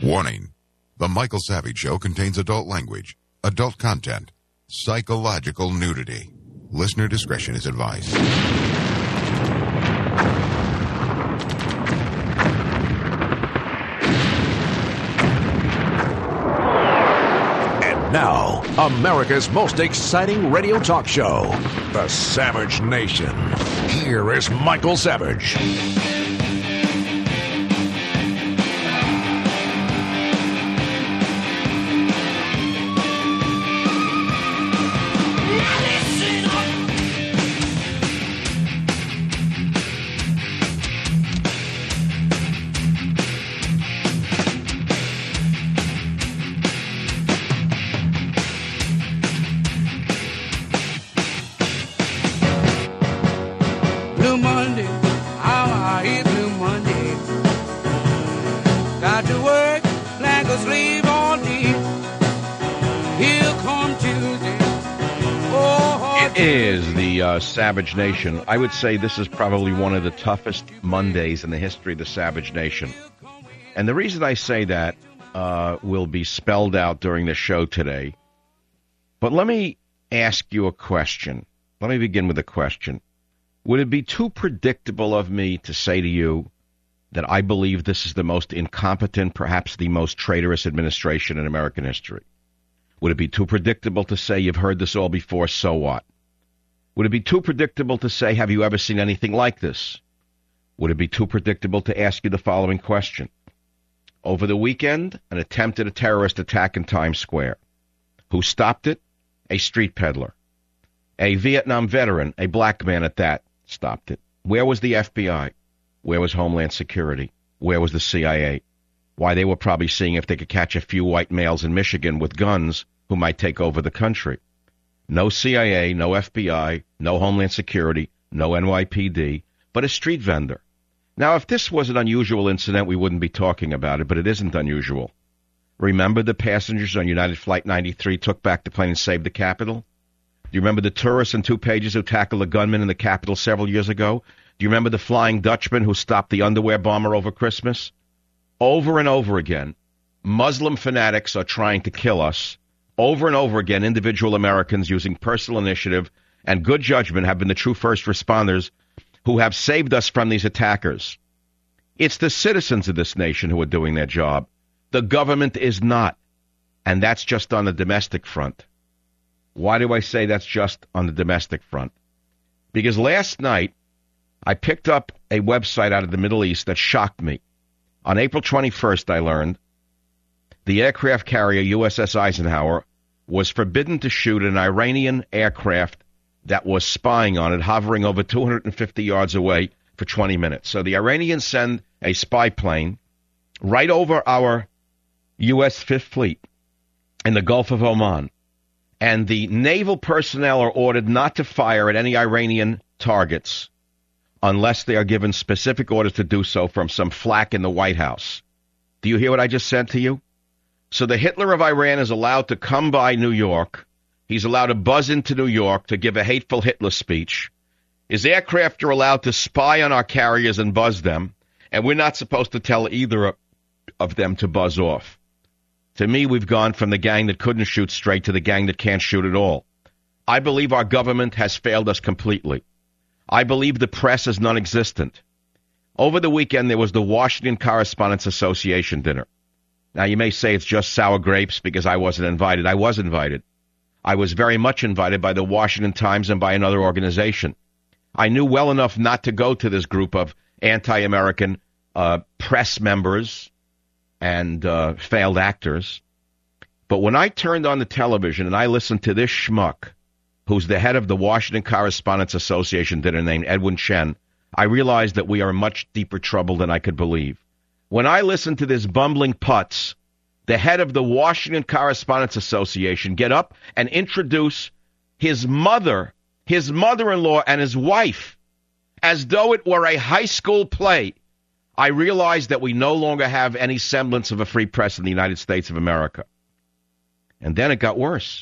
Warning. The Michael Savage Show contains adult language, adult content, psychological nudity. Listener discretion is advised. And now, America's most exciting radio talk show, The Savage Nation. Here is Michael Savage. Savage Nation. I would say this is probably one of the toughest Mondays in the history of the Savage Nation. And the reason I say that will be spelled out during the show today. But let me ask you a question. Let me begin with a question. Would it be too predictable of me to say to you that I believe this is the most incompetent, perhaps the most traitorous administration in American history? Would it be too predictable to say you've heard this all before, so what? Would it be too predictable to say, have you ever seen anything like this? Would it be too predictable to ask you the following question? Over the weekend, an attempt at a terrorist attack in Times Square. Who stopped it? A street peddler. A Vietnam veteran, a black man at that, stopped it. Where was the FBI? Where was Homeland Security? Where was the CIA? Why, they were probably seeing if they could catch a few white males in Michigan with guns who might take over the country. No CIA, no FBI, no Homeland Security, no NYPD, but a street vendor. Now, if this was an unusual incident, we wouldn't be talking about it, but it isn't unusual. Remember the passengers on United Flight 93 took back the plane and saved the Capitol? Do you remember the tourists in 2 pages who tackled a gunman in the Capitol several years ago? Do you remember the Flying Dutchman who stopped the underwear bomber over Christmas? Over and over again, Muslim fanatics are trying to kill us. Over and over again, individual Americans using personal initiative and good judgment have been the true first responders who have saved us from these attackers. It's the citizens of this nation who are doing their job. The government is not. And that's just on the domestic front. Why do I say that's just on the domestic front? Because last night, I picked up a website out of the Middle East that shocked me. On April 21st, I learned the aircraft carrier USS Eisenhower was forbidden to shoot an Iranian aircraft that was spying on it, hovering over 250 yards away for 20 minutes. So the Iranians send a spy plane right over our U.S. Fifth Fleet in the Gulf of Oman. And the naval personnel are ordered not to fire at any Iranian targets unless they are given specific orders to do so from some flack in the White House. Do you hear what I just said to you? So the Hitler of Iran is allowed to come by New York. He's allowed to buzz into New York to give a hateful Hitler speech. His aircraft are allowed to spy on our carriers and buzz them, and we're not supposed to tell either of them to buzz off. To me, we've gone from the gang that couldn't shoot straight to the gang that can't shoot at all. I believe our government has failed us completely. I believe the press is non-existent. Over the weekend, there was the Washington Correspondents Association dinner. Now, you may say it's just sour grapes because I wasn't invited. I was invited. I was very much invited by the Washington Times and by another organization. I knew well enough not to go to this group of anti-American press members and failed actors. But when I turned on the television and I listened to this schmuck, who's the head of the Washington Correspondents Association dinner named Edwin Chen, I realized that we are in much deeper trouble than I could believe. When I listened to this bumbling putz, the head of the Washington Correspondents Association, get up and introduce his mother-in-law, and his wife, as though it were a high school play, I realized that we no longer have any semblance of a free press in the United States of America. And then it got worse.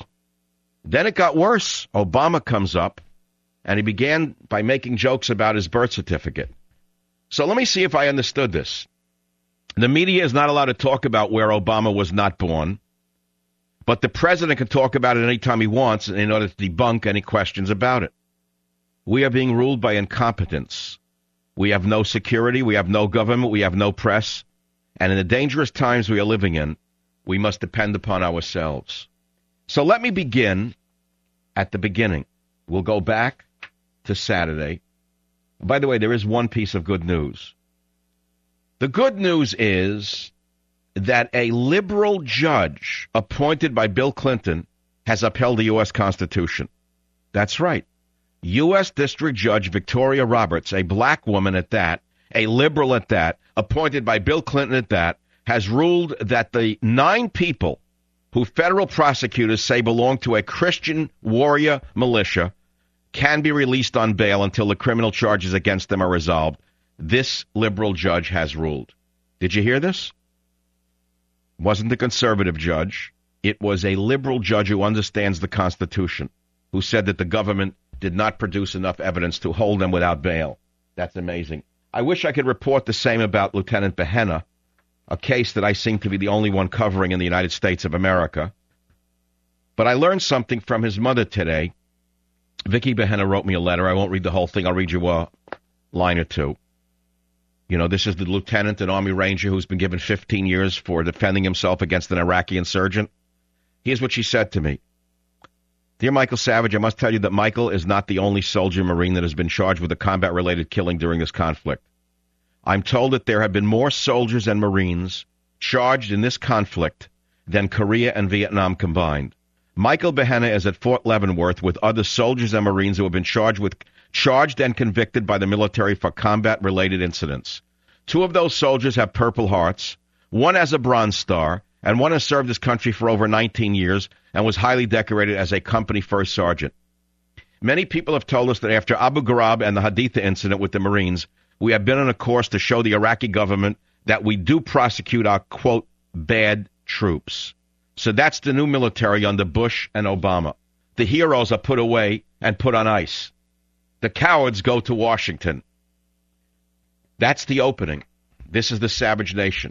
Obama comes up, and he began by making jokes about his birth certificate. So let me see if I understood this. The media is not allowed to talk about where Obama was not born, but the president can talk about it anytime he wants in order to debunk any questions about it. We are being ruled by incompetence. We have no security, we have no government, we have no press, and in the dangerous times we are living in, we must depend upon ourselves. So let me begin at the beginning. We'll go back to Saturday. By the way, there is one piece of good news. The good news is that a liberal judge appointed by Bill Clinton has upheld the U.S. Constitution. That's right. U.S. District Judge Victoria Roberts, a black woman at that, a liberal at that, appointed by Bill Clinton at that, has ruled that the 9 people who federal prosecutors say belong to a Christian warrior militia can be released on bail until the criminal charges against them are resolved. This liberal judge has ruled. Did you hear this? It wasn't the conservative judge. It was a liberal judge who understands the Constitution, who said that the government did not produce enough evidence to hold them without bail. That's amazing. I wish I could report the same about Lieutenant Behenna, a case that I seem to be the only one covering in the United States of America. But I learned something from his mother today. Vicky Behenna wrote me a letter. I won't read the whole thing. I'll read you a line or two. You know, this is the lieutenant, an Army Ranger who's been given 15 years for defending himself against an Iraqi insurgent. Here's what she said to me. Dear Michael Savage, I must tell you that Michael is not the only soldier Marine that has been charged with a combat-related killing during this conflict. I'm told that there have been more soldiers and Marines charged in this conflict than Korea and Vietnam combined. Michael Behenna is at Fort Leavenworth with other soldiers and Marines who have been charged and convicted by the military for combat-related incidents. 2 of those soldiers have Purple Hearts, 1 has a Bronze Star, and 1 has served his country for over 19 years and was highly decorated as a company first sergeant. Many people have told us that after Abu Ghraib and the Haditha incident with the Marines, we have been on a course to show the Iraqi government that we do prosecute our, quote, bad troops. So that's the new military under Bush and Obama. The heroes are put away and put on ice. The cowards go to Washington. That's the opening. This is the Savage Nation.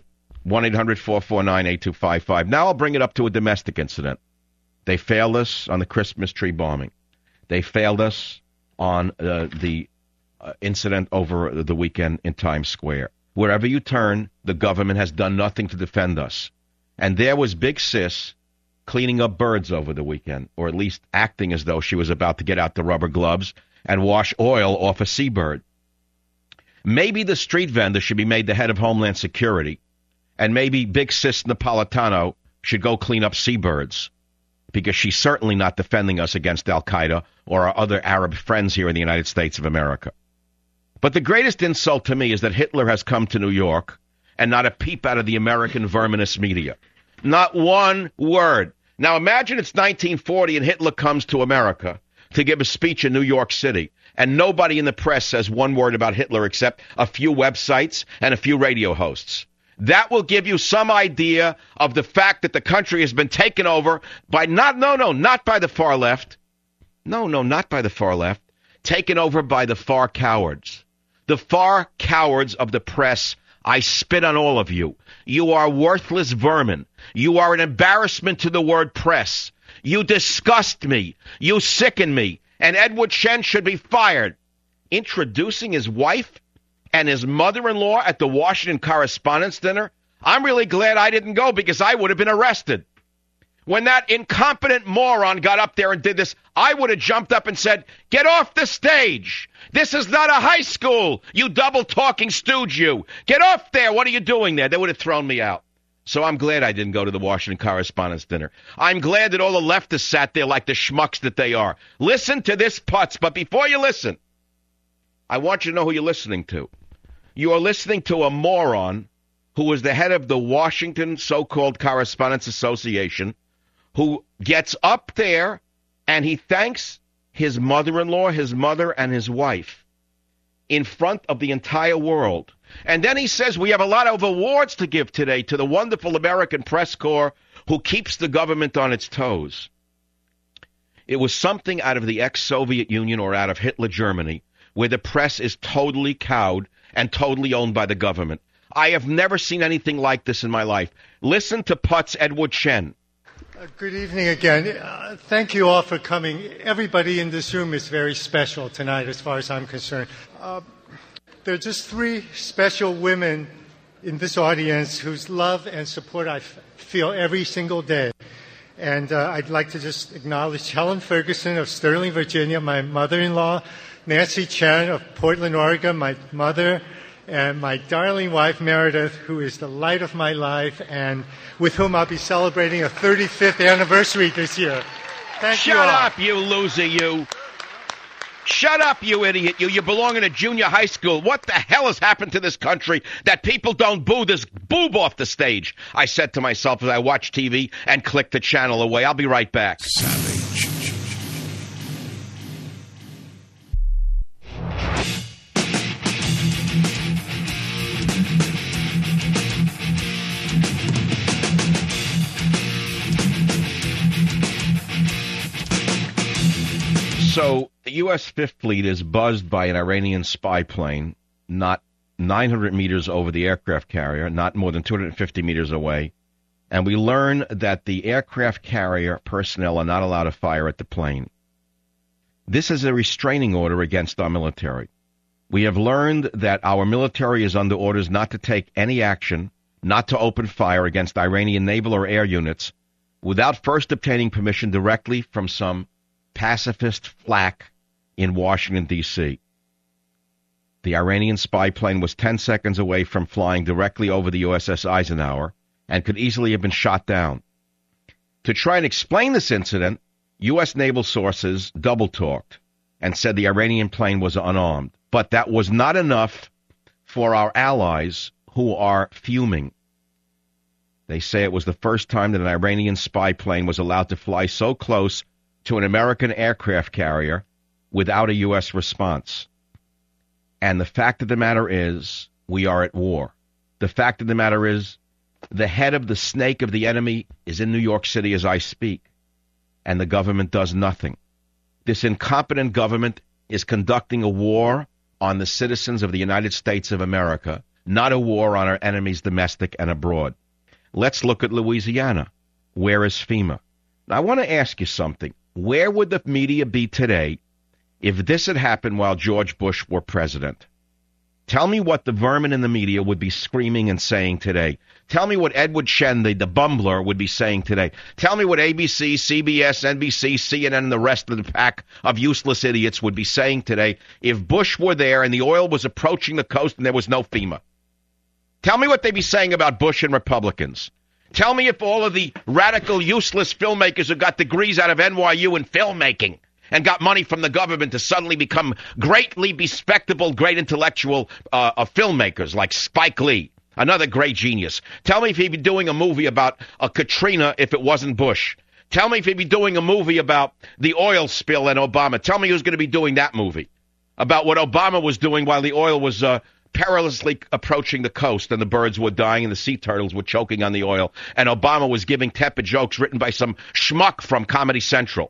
1-800-449-8255. Now I'll bring it up to a domestic incident. They failed us on the Christmas tree bombing. They failed us on the incident over the weekend in Times Square. Wherever you turn, the government has done nothing to defend us. And there was Big Sis cleaning up birds over the weekend, or at least acting as though she was about to get out the rubber gloves and wash oil off a seabird. Maybe the street vendor should be made the head of Homeland Security, and maybe Big Sis Napolitano should go clean up seabirds, because she's certainly not defending us against Al-Qaeda or our other Arab friends here in the United States of America. But the greatest insult to me is that Hitler has come to New York and not a peep out of the American verminous media. Not one word. Now imagine it's 1940 and Hitler comes to America to give a speech in New York City, and nobody in the press says one word about Hitler except a few websites and a few radio hosts. That will give you some idea of the fact that the country has been taken over by not by the far left. Not by the far left. Taken over by the far cowards. The far cowards of the press. I spit on all of you. You are worthless vermin. You are an embarrassment to the word press. You disgust me. You sicken me. And Edward Chen should be fired. Introducing his wife and his mother-in-law at the Washington Correspondents' Dinner? I'm really glad I didn't go, because I would have been arrested. When that incompetent moron got up there and did this, I would have jumped up and said, "Get off the stage. This is not a high school, you double-talking stooge, you. Get off there. What are you doing there?" They would have thrown me out. So I'm glad I didn't go to the Washington Correspondents' Dinner. I'm glad that all the leftists sat there like the schmucks that they are. Listen to this putz, but before you listen, I want you to know who you're listening to. You are listening to a moron who is the head of the Washington so-called Correspondents Association, who gets up there and he thanks his mother-in-law, his mother, and his wife in front of the entire world. And then he says we have a lot of awards to give today to the wonderful American press corps who keeps the government on its toes. It was something out of the ex-Soviet Union or out of Hitler Germany, where the press is totally cowed and totally owned by the government. I have never seen anything like this in my life. Listen to Putz Edward Chen. Good evening again. Thank you all for coming. Everybody in this room is very special tonight as far as I'm concerned. There are just three special women in this audience whose love and support I feel every single day. And I'd like to just acknowledge Helen Ferguson of Sterling, Virginia, my mother-in-law, Nancy Chan of Portland, Oregon, my mother, and my darling wife, Meredith, who is the light of my life and with whom I'll be celebrating a 35th anniversary this year. Thank you all. Shut up, you loser, you. Shut up, you idiot, you. You belong in a junior high school. What the hell has happened to this country that people don't boo this boob off the stage? I said to myself as I watched TV and clicked the channel away. I'll be right back. Savage. So the U.S. Fifth Fleet is buzzed by an Iranian spy plane, not 900 meters over the aircraft carrier, not more than 250 meters away. And we learn that the aircraft carrier personnel are not allowed to fire at the plane. This is a restraining order against our military. We have learned that our military is under orders not to take any action, not to open fire against Iranian naval or air units without first obtaining permission directly from some pacifist flack in Washington, D.C. The Iranian spy plane was 10 seconds away from flying directly over the USS Eisenhower and could easily have been shot down. To try and explain this incident, U.S. naval sources double-talked and said the Iranian plane was unarmed. But that was not enough for our allies who are fuming. They say it was the first time that an Iranian spy plane was allowed to fly so close to an American aircraft carrier without a U.S. response. And the fact of the matter is, we are at war. The fact of the matter is, the head of the snake of the enemy is in New York City as I speak, and the government does nothing. This incompetent government is conducting a war on the citizens of the United States of America, not a war on our enemies domestic and abroad. Let's look at Louisiana. Where is FEMA? Now, I want to ask you something. Where would the media be today if this had happened while George Bush were president? Tell me what the vermin in the media would be screaming and saying today. Tell me what Edward Chen, the bumbler, would be saying today. Tell me what ABC, CBS, NBC, CNN, and the rest of the pack of useless idiots would be saying today if Bush were there and the oil was approaching the coast and there was no FEMA. Tell me what they'd be saying about Bush and Republicans. Tell me if all of the radical, useless filmmakers who got degrees out of NYU in filmmaking and got money from the government to suddenly become greatly bespectable, great intellectual filmmakers like Spike Lee, another great genius. Tell me if he'd be doing a movie about Katrina if it wasn't Bush. Tell me if he'd be doing a movie about the oil spill and Obama. Tell me who's going to be doing that movie about what Obama was doing while the oil was perilously approaching the coast and the birds were dying and the sea turtles were choking on the oil and Obama was giving tepid jokes written by some schmuck from Comedy Central.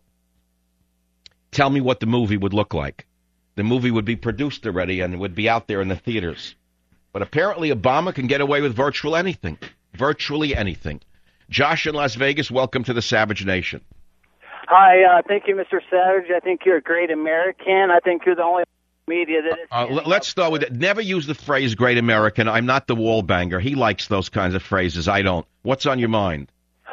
Tell me what the movie would look like. The movie would be produced already and it would be out there in the theaters. But apparently Obama can get away with virtually anything. Virtually anything. Josh in Las Vegas, welcome to the Savage Nation. Hi, thank you, Mr. Savage. I think you're a great American. I think you're the only media that is... let's start with it. Never use the phrase great American. I'm not the wall banger. He likes those kinds of phrases. I don't. What's on your mind?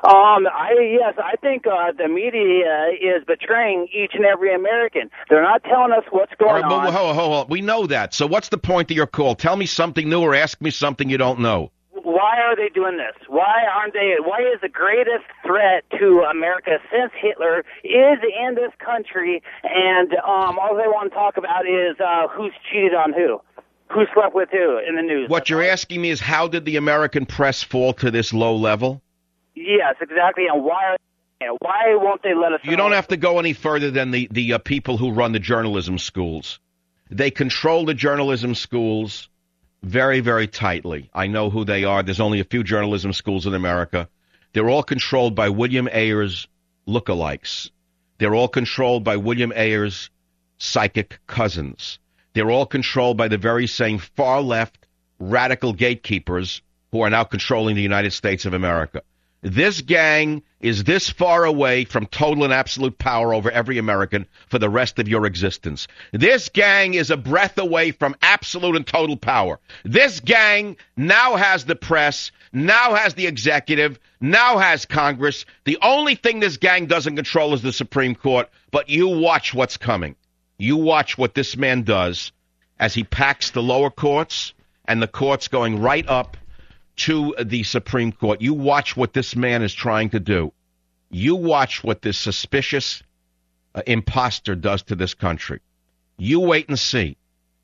I think the media is betraying each and every American. They're not telling us what's going on. Hold on. We know that. So what's the point of your call? Tell me something new or ask me something you don't know. Why are they doing this? Why is the greatest threat to America since Hitler is in this country, and all they want to talk about is who's cheated on who slept with who in the news. What you're asking me is how did the American press fall to this low level? Yes, exactly, and why won't they let us know? You don't have to go any further than the people who run the journalism schools. They control the journalism schools very, very tightly. I know who they are. There's only a few journalism schools in America. They're all controlled by William Ayers lookalikes. They're all controlled by William Ayers' psychic cousins. They're all controlled by the very same far-left, radical gatekeepers who are now controlling the United States of America. This gang is this far away from total and absolute power over every American for the rest of your existence. This gang is a breath away from absolute and total power. This gang now has the press, now has the executive, now has Congress. The only thing this gang doesn't control is the Supreme Court, but you watch what's coming. You watch what this man does as he packs the lower courts and the courts going right up to the Supreme Court. You watch what this man is trying to do. You watch what this suspicious imposter does to this country. You wait and see.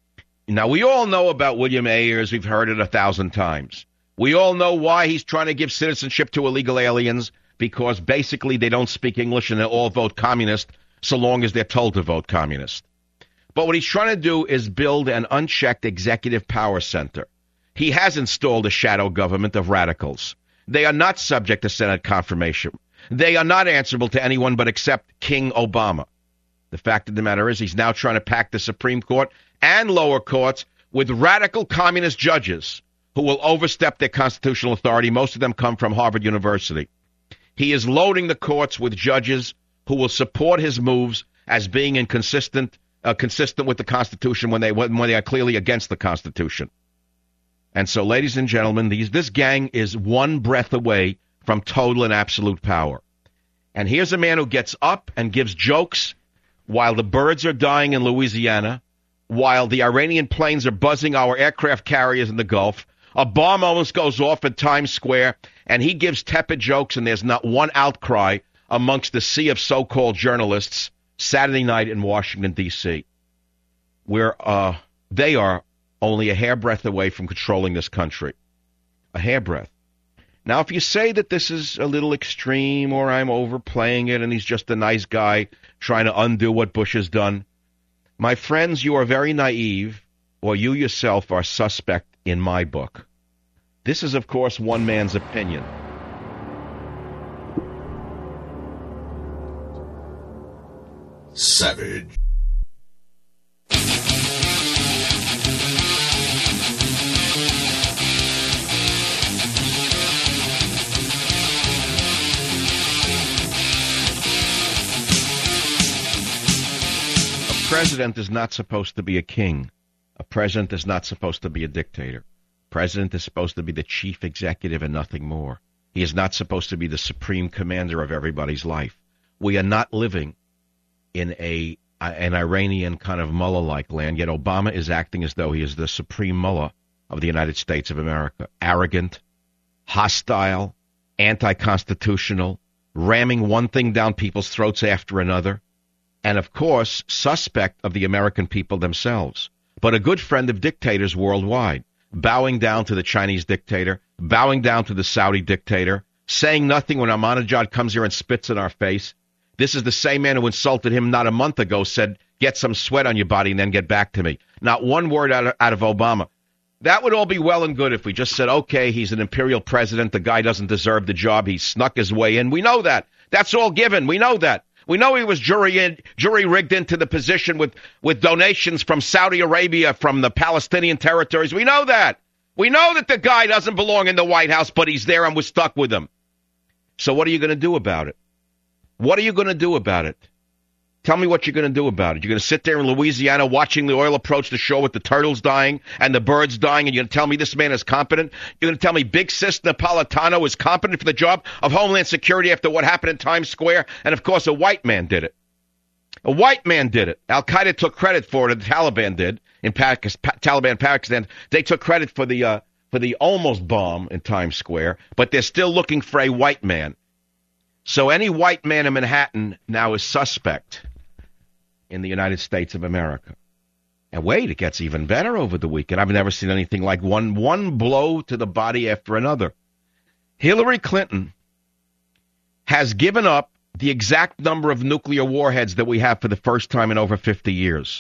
Now, we all know about William Ayers. We've heard it 1,000 times. We all know why he's trying to give citizenship to illegal aliens, because basically they don't speak English and they all vote communist so long as they're told to vote communist. But what he's trying to do is build an unchecked executive power center. He has installed a shadow government of radicals. They are not subject to Senate confirmation. They are not answerable to anyone but except King Obama. The fact of the matter is he's now trying to pack the Supreme Court and lower courts with radical communist judges who will overstep their constitutional authority. Most of them come from Harvard University. He is loading the courts with judges who will support his moves as being consistent with the Constitution when they are clearly against the Constitution. And so, ladies and gentlemen, this gang is one breath away from total and absolute power. And here's a man who gets up and gives jokes while the birds are dying in Louisiana, while the Iranian planes are buzzing our aircraft carriers in the Gulf. A bomb almost goes off at Times Square, and he gives tepid jokes, and there's not one outcry amongst the sea of so-called journalists Saturday night in Washington, D.C., where they are only a hairbreadth away from controlling this country. A hairbreadth. Now, if you say that this is a little extreme or I'm overplaying it and he's just a nice guy trying to undo what Bush has done, my friends, you are very naive, or you yourself are suspect in my book. This is, of course, one man's opinion. Savage. A president is not supposed to be a king. A president is not supposed to be a dictator. A president is supposed to be the chief executive and nothing more. He is not supposed to be the supreme commander of everybody's life. We are not living in an Iranian kind of mullah-like land, yet Obama is acting as though he is the supreme mullah of the United States of America. Arrogant, hostile, anti-constitutional, ramming one thing down people's throats after another, and, of course, suspect of the American people themselves, but a good friend of dictators worldwide, bowing down to the Chinese dictator, bowing down to the Saudi dictator, saying nothing when Ahmadinejad comes here and spits in our face. This is the same man who insulted him not a month ago, said, get some sweat on your body and then get back to me. Not one word out of Obama. That would all be well and good if we just said, okay, he's an imperial president. The guy doesn't deserve the job. He snuck his way in. We know that. That's all given. We know that. We know he was jury-rigged into the position with donations from Saudi Arabia, from the Palestinian territories. We know that. We know that the guy doesn't belong in the White House, but he's there and we're stuck with him. So what are you going to do about it? What are you going to do about it? Tell me what you're going to do about it. You're going to sit there in Louisiana watching the oil approach the shore with the turtles dying and the birds dying, and you're going to tell me this man is competent? You're going to tell me Big Sis Napolitano is competent for the job of Homeland Security after what happened in Times Square? And, of course, a white man did it. A white man did it. Al-Qaeda took credit for it, the Taliban did, in Taliban Pakistan. They took credit for the almost bomb in Times Square, but they're still looking for a white man. So any white man in Manhattan now is suspect in the United States of America. And wait, it gets even better over the weekend. I've never seen anything like one blow to the body after another. Hillary Clinton has given up the exact number of nuclear warheads that we have for the first time in over 50 years.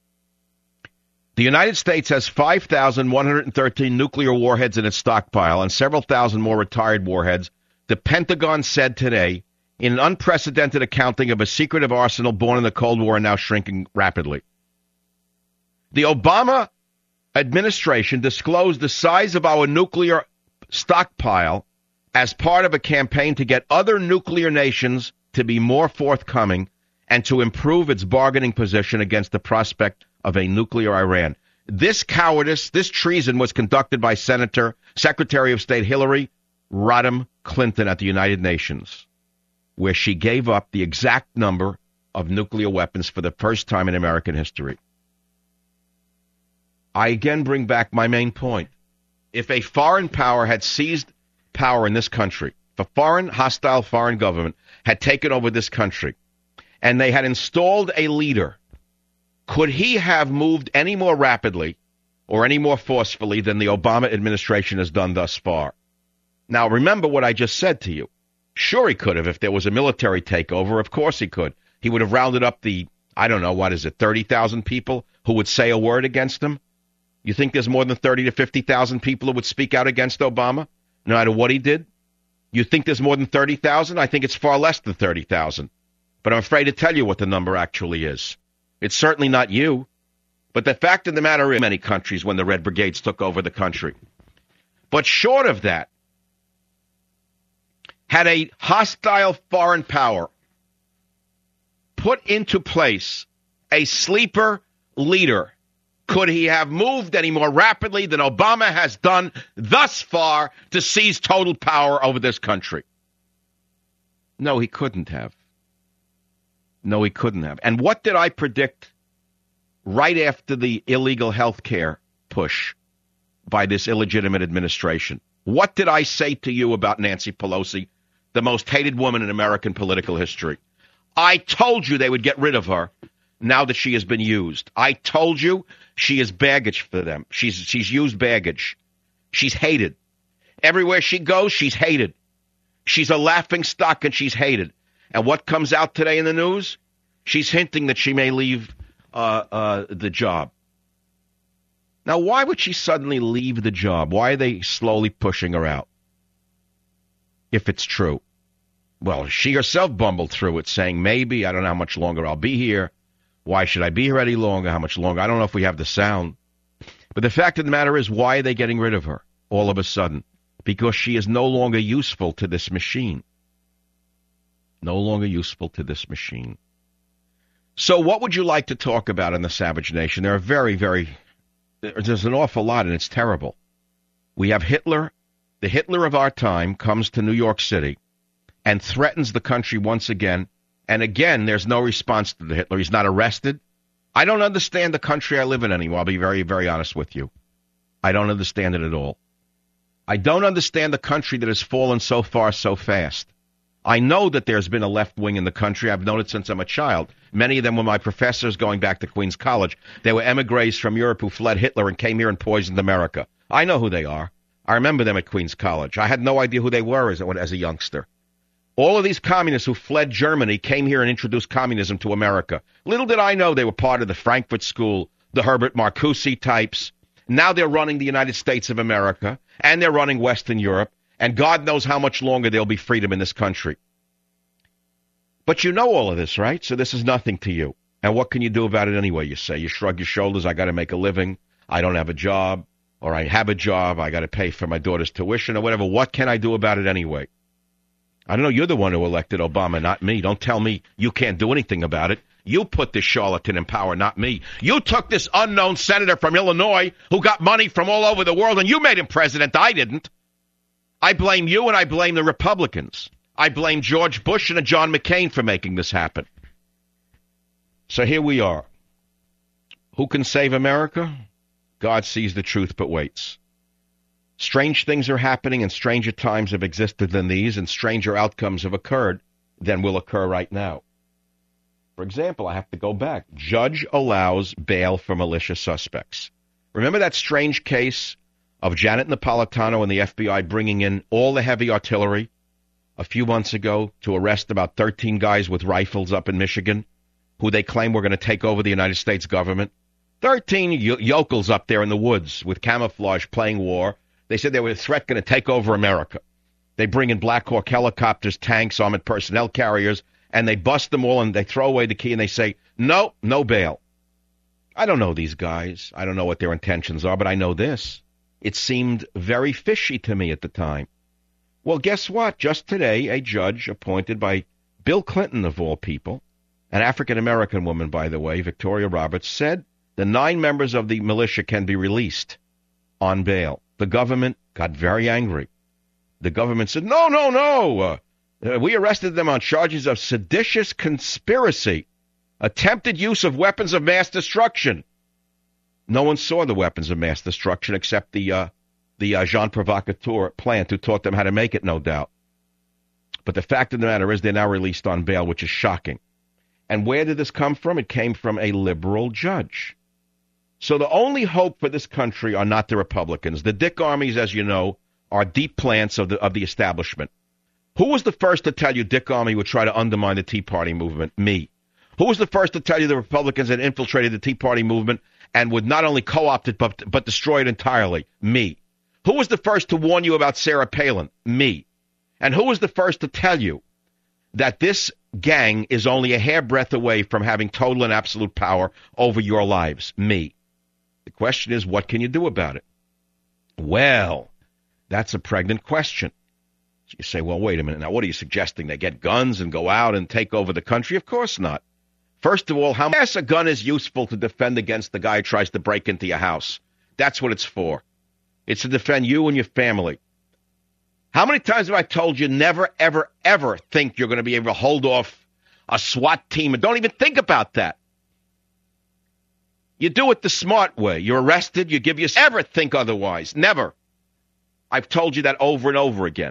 The United States has 5,113 nuclear warheads in its stockpile and several thousand more retired warheads. The Pentagon said today, in an unprecedented accounting of a secretive arsenal born in the Cold War and now shrinking rapidly. The Obama administration disclosed the size of our nuclear stockpile as part of a campaign to get other nuclear nations to be more forthcoming and to improve its bargaining position against the prospect of a nuclear Iran. This cowardice, this treason was conducted by Secretary of State Hillary Rodham Clinton at the United Nations, where she gave up the exact number of nuclear weapons for the first time in American history. I again bring back my main point. If a foreign power had seized power in this country, if a hostile foreign government had taken over this country, and they had installed a leader, could he have moved any more rapidly or any more forcefully than the Obama administration has done thus far? Now, remember what I just said to you. Sure, he could have. If there was a military takeover, of course he could. He would have rounded up the, 30,000 people who would say a word against him? You think there's more than 30 to 50,000 people who would speak out against Obama, no matter what he did? You think there's more than 30,000? I think it's far less than 30,000. But I'm afraid to tell you what the number actually is. It's certainly not you. But the fact of the matter is, many countries when the Red Brigades took over the country. But short of that, had a hostile foreign power put into place a sleeper leader, could he have moved any more rapidly than Obama has done thus far to seize total power over this country? No, he couldn't have. No, he couldn't have. And what did I predict right after the illegal health care push by this illegitimate administration? What did I say to you about Nancy Pelosi, the most hated woman in American political history? I told you they would get rid of her now that she has been used. I told you she is baggage for them. She's used baggage. She's hated. Everywhere she goes, she's hated. She's a laughing stock and she's hated. And what comes out today in the news? She's hinting that she may leave the job. Now, why would she suddenly leave the job? Why are they slowly pushing her out? If it's true. Well, she herself bumbled through it, saying, maybe, I don't know how much longer I'll be here. Why should I be here any longer? How much longer? I don't know if we have the sound. But the fact of the matter is, why are they getting rid of her all of a sudden? Because she is no longer useful to this machine. No longer useful to this machine. So what would you like to talk about in the Savage Nation? There are there's an awful lot, and it's terrible. We have Hitler. The Hitler of our time comes to New York City and threatens the country once again. And again, there's no response to the Hitler. He's not arrested. I don't understand the country I live in anymore. I'll be very, very honest with you. I don't understand it at all. I don't understand the country that has fallen so far so fast. I know that there's been a left wing in the country. I've known it since I'm a child. Many of them were my professors going back to Queens College. They were emigres from Europe who fled Hitler and came here and poisoned America. I know who they are. I remember them at Queens College. I had no idea who they were as a youngster. All of these communists who fled Germany came here and introduced communism to America. Little did I know they were part of the Frankfurt School, the Herbert Marcuse types. Now they're running the United States of America, and they're running Western Europe, and God knows how much longer there'll be freedom in this country. But you know all of this, right? So this is nothing to you. And what can you do about it anyway, you say? You shrug your shoulders, I got to make a living, I don't have a job, or I have a job, I got to pay for my daughter's tuition or whatever. What can I do about it anyway? I don't know, you're the one who elected Obama, not me. Don't tell me you can't do anything about it. You put this charlatan in power, not me. You took this unknown senator from Illinois who got money from all over the world, and you made him president. I didn't. I blame you, and I blame the Republicans. I blame George Bush and John McCain for making this happen. So here we are. Who can save America? God sees the truth but waits. Strange things are happening, and stranger times have existed than these, and stranger outcomes have occurred than will occur right now. For example, I have to go back. Judge allows bail for malicious suspects. Remember that strange case of Janet Napolitano and the FBI bringing in all the heavy artillery a few months ago to arrest about 13 guys with rifles up in Michigan who they claim were going to take over the United States government? 13 yokels up there in the woods with camouflage playing war. They said they were a threat going to take over America. They bring in Black Hawk helicopters, tanks, armored personnel carriers, and they bust them all and they throw away the key and they say, no bail. I don't know these guys. I don't know what their intentions are, but I know this. It seemed very fishy to me at the time. Well, guess what? Just today, a judge appointed by Bill Clinton, of all people, an African-American woman, by the way, Victoria Roberts, said the 9 members of the militia can be released on bail. The government got very angry. The government said, no. We arrested them on charges of seditious conspiracy, attempted use of weapons of mass destruction. No one saw the weapons of mass destruction except the Jean Provocateur plant who taught them how to make it, no doubt. But the fact of the matter is they're now released on bail, which is shocking. And where did this come from? It came from a liberal judge. So the only hope for this country are not the Republicans. The Dick Armies, as you know, are deep plants of the establishment. Who was the first to tell you Dick Armey would try to undermine the Tea Party movement? Me. Who was the first to tell you the Republicans had infiltrated the Tea Party movement and would not only co-opt it but destroy it entirely? Me. Who was the first to warn you about Sarah Palin? Me. And who was the first to tell you that this gang is only a hairbreadth away from having total and absolute power over your lives? Me. The question is, what can you do about it? Well, that's a pregnant question. So you say, well, wait a minute. Now, what are you suggesting? They get guns and go out and take over the country? Of course not. First of all, how much a gun is useful to defend against the guy who tries to break into your house? That's what it's for. It's to defend you and your family. How many times have I told you never, ever, ever think you're going to be able to hold off a SWAT team? And don't even think about that. You do it the smart way. You're arrested. You give yourself. Ever think otherwise. Never. I've told you that over and over again.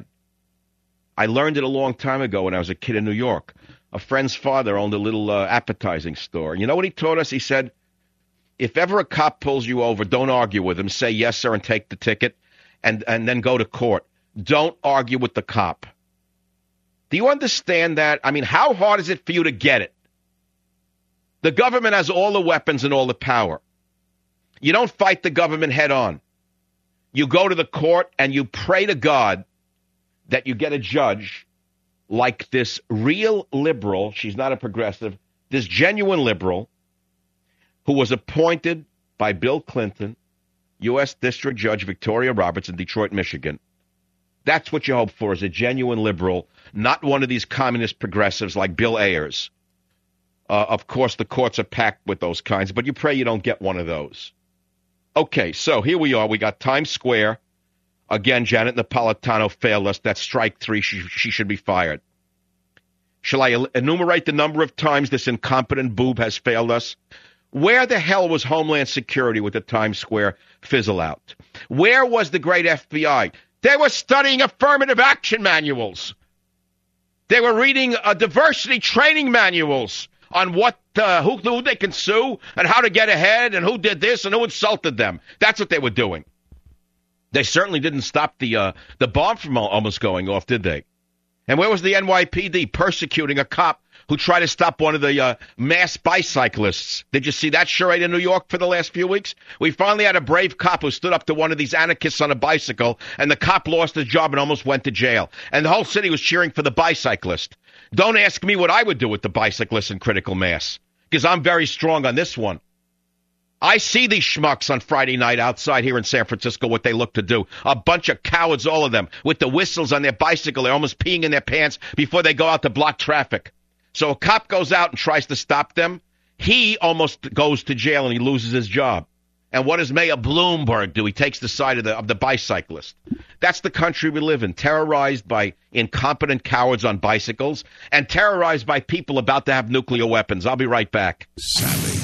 I learned it a long time ago when I was a kid in New York. A friend's father owned a little appetizing store. You know what he taught us? He said, if ever a cop pulls you over, don't argue with him. Say yes, sir, and take the ticket, and then go to court. Don't argue with the cop. Do you understand that? I mean, how hard is it for you to get it? The government has all the weapons and all the power. You don't fight the government head on. You go to the court and you pray to God that you get a judge like this real liberal, she's not a progressive, this genuine liberal who was appointed by Bill Clinton, U.S. District Judge Victoria Roberts in Detroit, Michigan. That's what you hope for, is a genuine liberal, not one of these communist progressives like Bill Ayers. Of course, the courts are packed with those kinds, but you pray you don't get one of those. Okay, so here we are. We got Times Square. Again, Janet Napolitano failed us. That's strike 3. She should be fired. Shall I enumerate the number of times this incompetent boob has failed us? Where the hell was Homeland Security with the Times Square fizzle out? Where was the great FBI? They were studying affirmative action manuals. They were reading diversity training manuals on what who they can sue and how to get ahead and who did this and who insulted them. That's what they were doing. They certainly didn't stop the bomb from almost going off, did they? And where was the NYPD persecuting a cop who tried to stop one of the mass bicyclists? Did you see that charade in New York for the last few weeks? We finally had a brave cop who stood up to one of these anarchists on a bicycle, and the cop lost his job and almost went to jail. And the whole city was cheering for the bicyclist. Don't ask me what I would do with the bicyclists in critical mass, because I'm very strong on this one. I see these schmucks on Friday night outside here in San Francisco, what they look to do. A bunch of cowards, all of them, with the whistles on their bicycle. They're almost peeing in their pants before they go out to block traffic. So a cop goes out and tries to stop them. He almost goes to jail and he loses his job. And what does Mayor Bloomberg do? He takes the side of the bicyclist. That's the country we live in, terrorized by incompetent cowards on bicycles and terrorized by people about to have nuclear weapons. I'll be right back. Savage.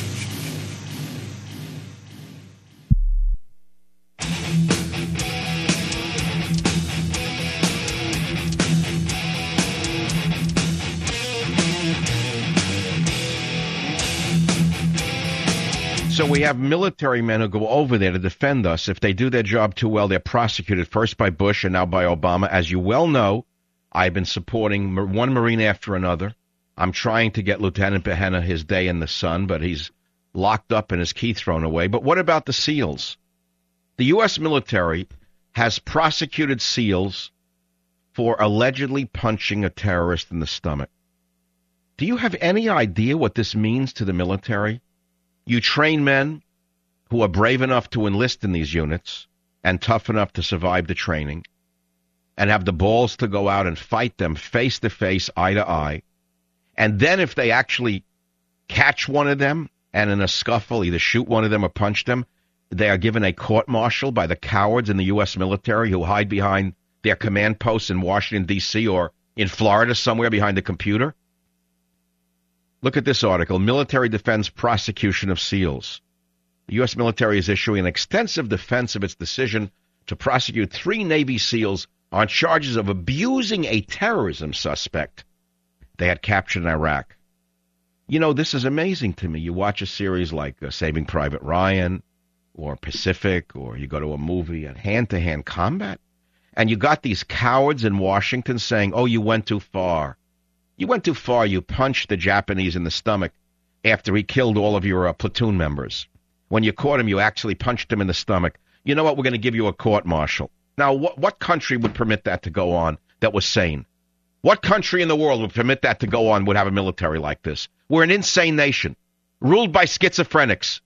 So we have military men who go over there to defend us. If they do their job too well, they're prosecuted first by Bush and now by Obama. As you well know, I've been supporting one Marine after another. I'm trying to get Lieutenant Behenna his day in the sun, but he's locked up and his key thrown away. But what about the SEALs? The U.S. military has prosecuted SEALs for allegedly punching a terrorist in the stomach. Do you have any idea what this means to the military? You train men who are brave enough to enlist in these units and tough enough to survive the training and have the balls to go out and fight them face to face, eye to eye. And then if they actually catch one of them and in a scuffle either shoot one of them or punch them, they are given a court-martial by the cowards in the U.S. military who hide behind their command posts in Washington, D.C. or in Florida somewhere behind the computer. Look at this article. Military defends prosecution of SEALs. The U.S. military is issuing an extensive defense of its decision to prosecute 3 Navy SEALs on charges of abusing a terrorism suspect they had captured in Iraq. You know, this is amazing to me. You watch a series like Saving Private Ryan or Pacific, or you go to a movie and hand-to-hand combat, and you got these cowards in Washington saying, oh, you went too far. You went too far. You punched the Japanese in the stomach after he killed all of your platoon members. When you caught him, you actually punched him in the stomach. You know what? We're going to give you a court-martial. Now, what country would permit that to go on that was sane? What country in the world would permit that to go on, would have a military like this? We're an insane nation, ruled by schizophrenics.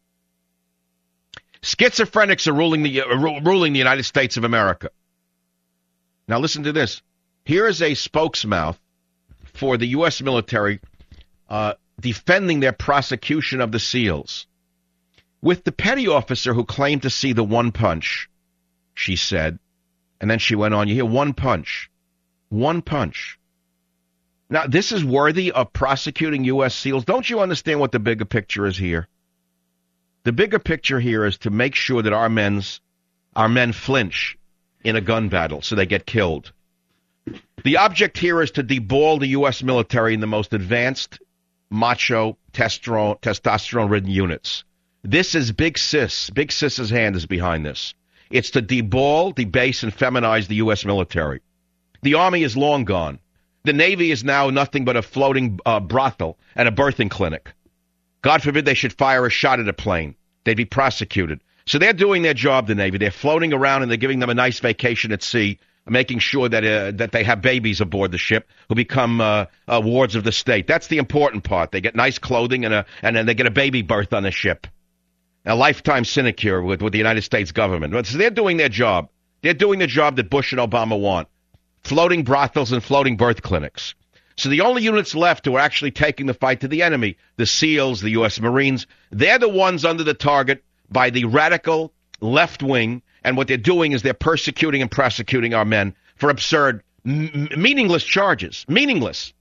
Schizophrenics are ruling the United States of America. Now listen to this. Here is a spokesmouth for the U.S. military defending their prosecution of the SEALs. With the petty officer who claimed to see the one punch, she said, and then she went on, you hear one punch. One punch. Now, this is worthy of prosecuting U.S. SEALs. Don't you understand what the bigger picture is here? The bigger picture here is to make sure that our men flinch in a gun battle so they get killed. The object here is to deball the U.S. military in the most advanced, macho, testosterone-ridden units. This is Big Sis. Big Sis's hand is behind this. It's to deball, debase, and feminize the U.S. military. The Army is long gone. The Navy is now nothing but a floating brothel and a birthing clinic. God forbid they should fire a shot at a plane. They'd be prosecuted. So they're doing their job, the Navy. They're floating around and they're giving them a nice vacation at sea, making sure that they have babies aboard the ship who become wards of the state. That's the important part. They get nice clothing and then they get a baby birth on the ship. A lifetime sinecure with the United States government. So they're doing their job. They're doing the job that Bush and Obama want. Floating brothels and floating birth clinics. So the only units left who are actually taking the fight to the enemy, the SEALs, the U.S. Marines, they're the ones under the target by the radical left wing, and what they're doing is they're persecuting and prosecuting our men for absurd, meaningless charges. Meaningless.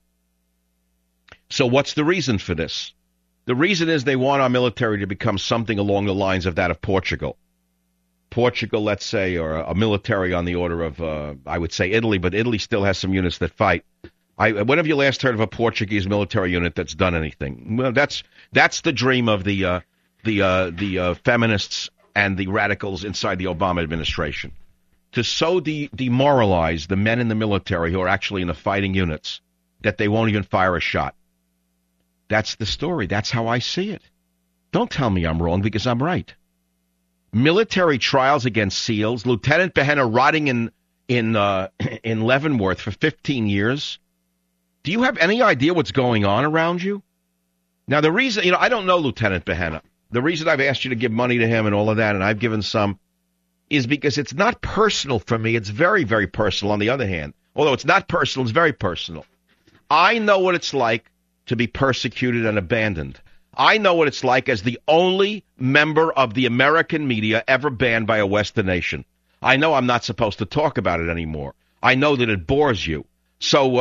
So what's the reason for this? The reason is they want our military to become something along the lines of that of Portugal. Portugal, let's say, or a military on the order of, I would say Italy, but Italy still has some units that fight. When have you last heard of a Portuguese military unit that's done anything? Well, that's the dream of the feminists and the radicals inside the Obama administration, to so demoralize the men in the military who are actually in the fighting units that they won't even fire a shot. That's the story. That's how I see it. Don't tell me I'm wrong, because I'm right. Military trials against SEALs, Lieutenant Behenna rotting in Leavenworth for 15 years. Do you have any idea what's going on around you? Now, the reason, I don't know Lieutenant Behenna. The reason I've asked you to give money to him and all of that, and I've given some, is because it's not personal for me. It's very, very personal on the other hand. Although it's not personal, it's very personal. I know what it's like to be persecuted and abandoned. I know what it's like as the only member of the American media ever banned by a Western nation. I know I'm not supposed to talk about it anymore. I know that it bores you. So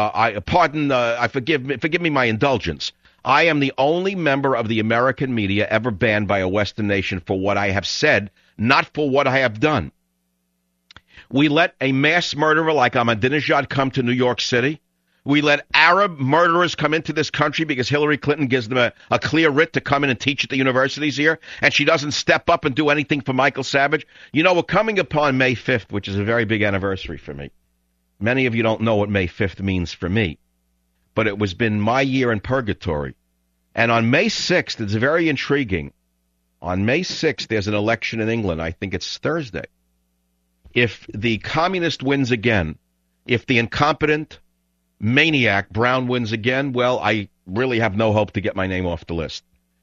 forgive me my indulgence. I am the only member of the American media ever banned by a Western nation for what I have said, not for what I have done. We let a mass murderer like Ahmadinejad come to New York City. We let Arab murderers come into this country because Hillary Clinton gives them a clear writ to come in and teach at the universities here, and she doesn't step up and do anything for Michael Savage. We're coming upon May 5th, which is a very big anniversary for me. Many of you don't know what May 5th means for me, but it was been my year in purgatory. And on May 6th, it's very intriguing. On May 6th, there's an election in England. I think it's Thursday. If the communist wins again, if the incompetent maniac Brown wins again, well, I really have no hope to get my name off the list.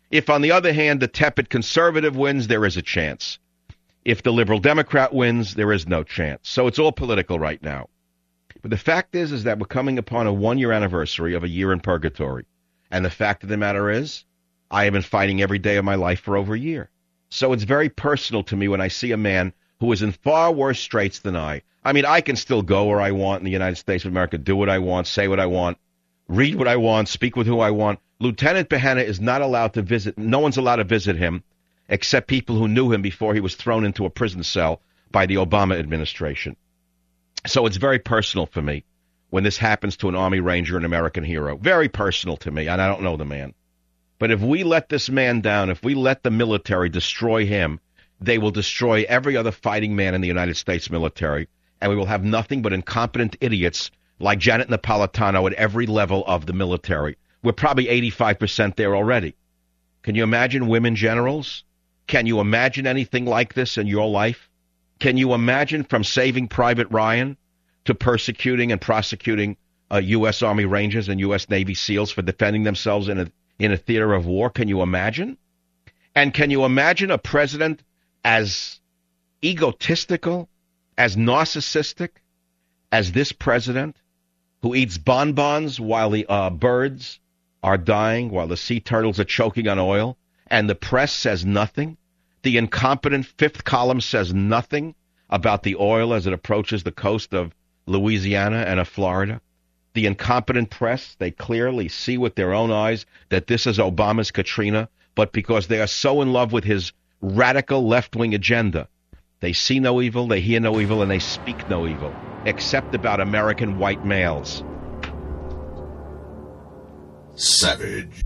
If, on the other hand, the tepid conservative wins, there is a chance. If the liberal Democrat wins, there is no chance. So it's all political right now. But the fact is that we're coming upon a one-year anniversary of a year in purgatory. And the fact of the matter is, I have been fighting every day of my life for over a year. So it's very personal to me when I see a man who is in far worse straits than I. I mean, I can still go where I want in the United States of America, do what I want, say what I want, read what I want, speak with who I want. Lieutenant Behena is not allowed to visit. No one's allowed to visit him except people who knew him before he was thrown into a prison cell by the Obama administration. So it's very personal for me when this happens to an Army Ranger, an American hero. Very personal to me, and I don't know the man. But if we let this man down, if we let the military destroy him, they will destroy every other fighting man in the United States military, and we will have nothing but incompetent idiots like Janet Napolitano at every level of the military. We're probably 85% there already. Can you imagine women generals? Can you imagine anything like this in your life? Can you imagine from Saving Private Ryan to persecuting and prosecuting U.S. Army Rangers and U.S. Navy SEALs for defending themselves in a theater of war? Can you imagine? And can you imagine a president as egotistical, as narcissistic as this president, who eats bonbons while the birds are dying, while the sea turtles are choking on oil, and the press says nothing? The incompetent fifth column says nothing about the oil as it approaches the coast of Louisiana and of Florida. The incompetent press, they clearly see with their own eyes that this is Obama's Katrina, but because they are so in love with his radical left-wing agenda, they see no evil, they hear no evil, and they speak no evil, except about American white males. Savage.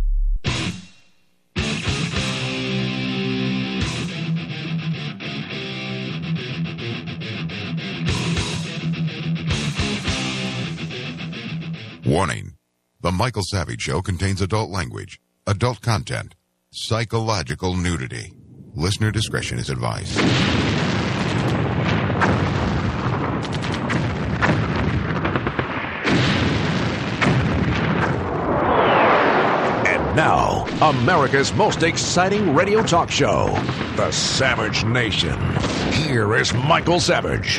Warning. The Michael Savage Show contains adult language, adult content, psychological nudity. Listener discretion is advised. And now, America's most exciting radio talk show, The Savage Nation. Here is Michael Savage.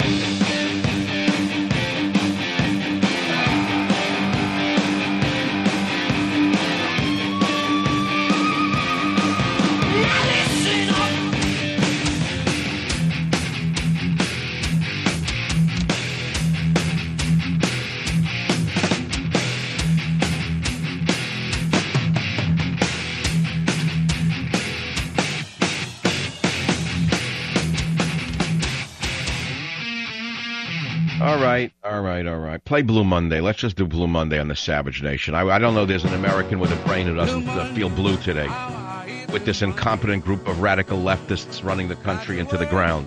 All right. Play Blue Monday. Let's just do Blue Monday on the Savage Nation. I don't know there's an American with a brain who doesn't feel blue today with this incompetent group of radical leftists running the country into the ground.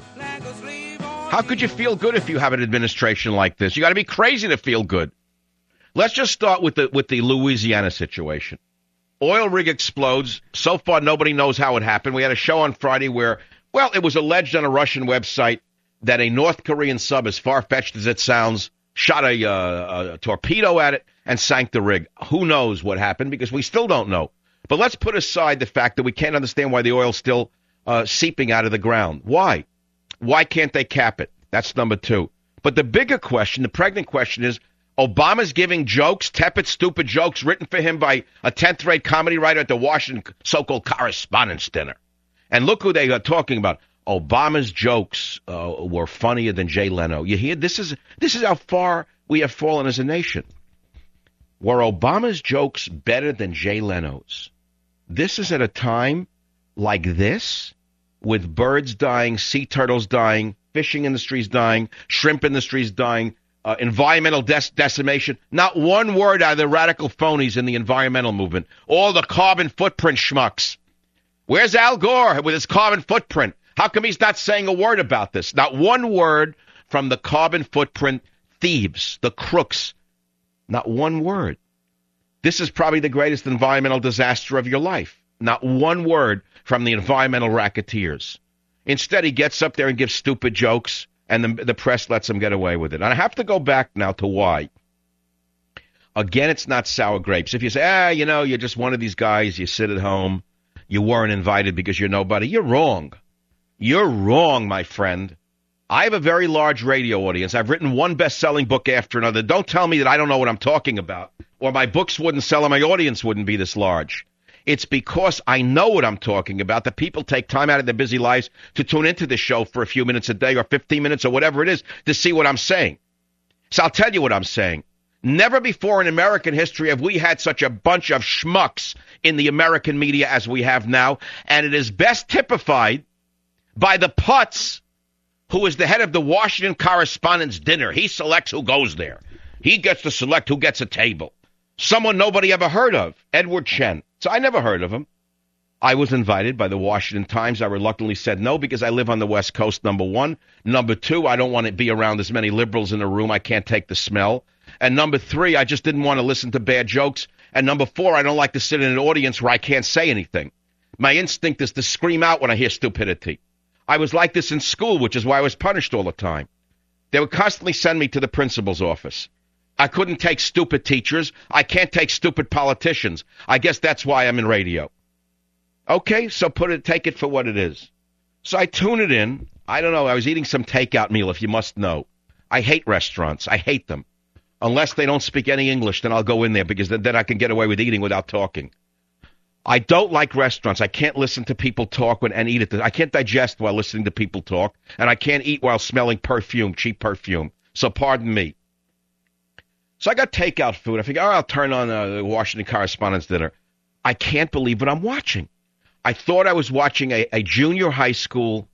How could you feel good if you have an administration like this? You got to be crazy to feel good. Let's just start with the Louisiana situation. Oil rig explodes. So far, nobody knows how it happened. We had a show on Friday where, well, it was alleged on a Russian website that a North Korean sub, as far-fetched as it sounds, shot a torpedo at it and sank the rig. Who knows what happened, because we still don't know. But let's put aside the fact that we can't understand why the oil's still seeping out of the ground. Why? Why can't they cap it? That's number two. But the bigger question, the pregnant question is, Obama's giving jokes, tepid, stupid jokes written for him by a 10th-rate comedy writer at the Washington so-called Correspondents' Dinner. And look who they are talking about. Obama's jokes were funnier than Jay Leno. You hear? This is how far we have fallen as a nation. Were Obama's jokes better than Jay Leno's? This is at a time like this, with birds dying, sea turtles dying, fishing industries dying, shrimp industries dying, environmental decimation. Not one word out of the radical phonies in the environmental movement. All the carbon footprint schmucks. Where's Al Gore with his carbon footprint? How come he's not saying a word about this? Not one word from the carbon footprint thieves, the crooks. Not one word. This is probably the greatest environmental disaster of your life. Not one word from the environmental racketeers. Instead, he gets up there and gives stupid jokes, and the press lets him get away with it. And I have to go back now to why. Again, it's not sour grapes. If you say, you're just one of these guys, you sit at home, you weren't invited because you're nobody. You're wrong. You're wrong, my friend. I have a very large radio audience. I've written one best-selling book after another. Don't tell me that I don't know what I'm talking about, or my books wouldn't sell and my audience wouldn't be this large. It's because I know what I'm talking about that people take time out of their busy lives to tune into this show for a few minutes a day or 15 minutes or whatever it is to see what I'm saying. So I'll tell you what I'm saying. Never before in American history have we had such a bunch of schmucks in the American media as we have now, and it is best typified by the putz who is the head of the Washington Correspondents' Dinner. He selects who goes there. He gets to select who gets a table. Someone nobody ever heard of, Edward Chen. So I never heard of him. I was invited by the Washington Times. I reluctantly said no because I live on the West Coast, number one. Number two, I don't want to be around as many liberals in a room. I can't take the smell. And number three, I just didn't want to listen to bad jokes. And number four, I don't like to sit in an audience where I can't say anything. My instinct is to scream out when I hear stupidity. I was like this in school, which is why I was punished all the time. They would constantly send me to the principal's office. I couldn't take stupid teachers. I can't take stupid politicians. I guess that's why I'm in radio. Okay, so take it for what it is. So I tune it in. I don't know. I was eating some takeout meal, if you must know. I hate restaurants. I hate them. Unless they don't speak any English, then I'll go in there because then I can get away with eating without talking. I don't like restaurants. I can't listen to people talk and eat it. I can't digest while listening to people talk, and I can't eat while smelling perfume, cheap perfume. So pardon me. So I got takeout food. I figured, I'll turn on the Washington Correspondents' Dinner. I can't believe what I'm watching. I thought I was watching a junior high school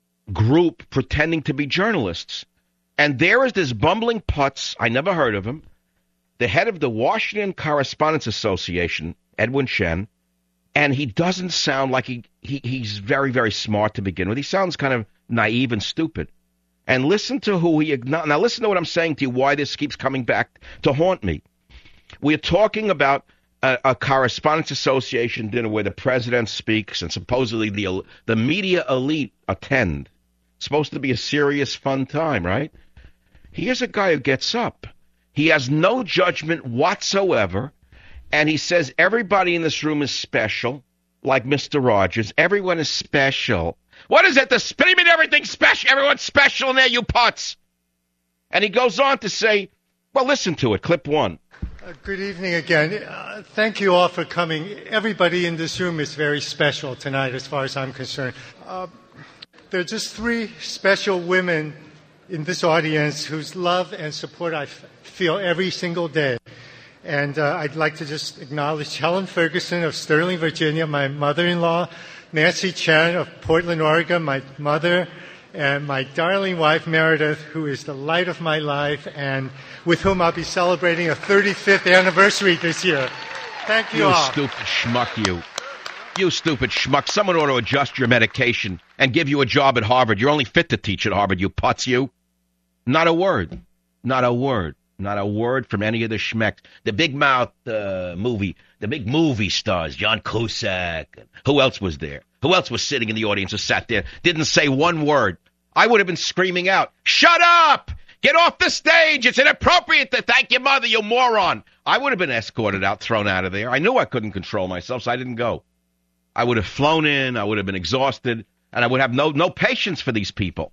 group pretending to be journalists. And there is this bumbling putz, I never heard of him, the head of the Washington Correspondents Association, Edwin Chen, and he doesn't sound like he's very, very smart to begin with. He sounds kind of naive and stupid. And listen to who he acknowledged. Now listen to what I'm saying to you, why this keeps coming back to haunt me. We're talking about a Correspondents Association dinner where the president speaks and supposedly the media elite attend. It's supposed to be a serious, fun time, right? Here's a guy who gets up. He has no judgment whatsoever, and he says everybody in this room is special, like Mr. Rogers. Everyone is special. What is it? The spinning everything special. Everyone's special in there, you putz. And he goes on to say, well, listen to it. Clip one. Good evening again. Thank you all for coming. Everybody in this room is very special tonight as far as I'm concerned. There are just three special women in this audience whose love and support I feel every single day. And I'd like to just acknowledge Helen Ferguson of Sterling, Virginia, my mother-in-law, Nancy Chan of Portland, Oregon, my mother, and my darling wife, Meredith, who is the light of my life and with whom I'll be celebrating a 35th anniversary this year. Thank you all. You stupid schmuck, you. You stupid schmuck. Someone ought to adjust your medication and give you a job at Harvard. You're only fit to teach at Harvard, you putz, you. Not a word. Not a word. Not a word from any of the schmecks. The Big Mouth movie, the big movie stars, John Cusack. Who else was there? Who else was sitting in the audience or sat there? Didn't say one word. I would have been screaming out, shut up! Get off the stage! It's inappropriate to thank your mother, you moron! I would have been escorted out, thrown out of there. I knew I couldn't control myself, so I didn't go. I would have flown in, I would have been exhausted, and I would have no patience for these people.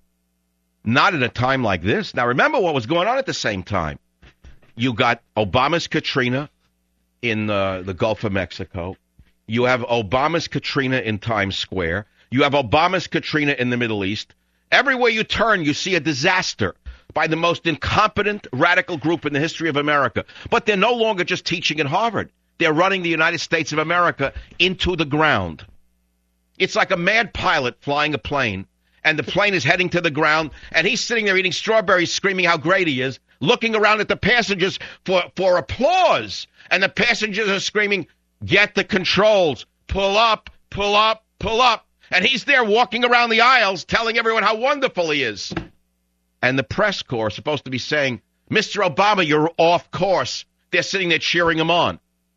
Not at a time like this. Now, remember what was going on at the same time. You got Obama's Katrina in the Gulf of Mexico. You have Obama's Katrina in Times Square. You have Obama's Katrina in the Middle East. Everywhere you turn, you see a disaster by the most incompetent radical group in the history of America. But they're no longer just teaching at Harvard. They're running the United States of America into the ground. It's like a mad pilot flying a plane, and the plane is heading to the ground, and he's sitting there eating strawberries, screaming how great he is, looking around at the passengers for applause. And the passengers are screaming, get the controls, pull up, pull up, pull up. And he's there walking around the aisles telling everyone how wonderful he is. And the press corps is supposed to be saying, Mr. Obama, you're off course. They're sitting there cheering him on.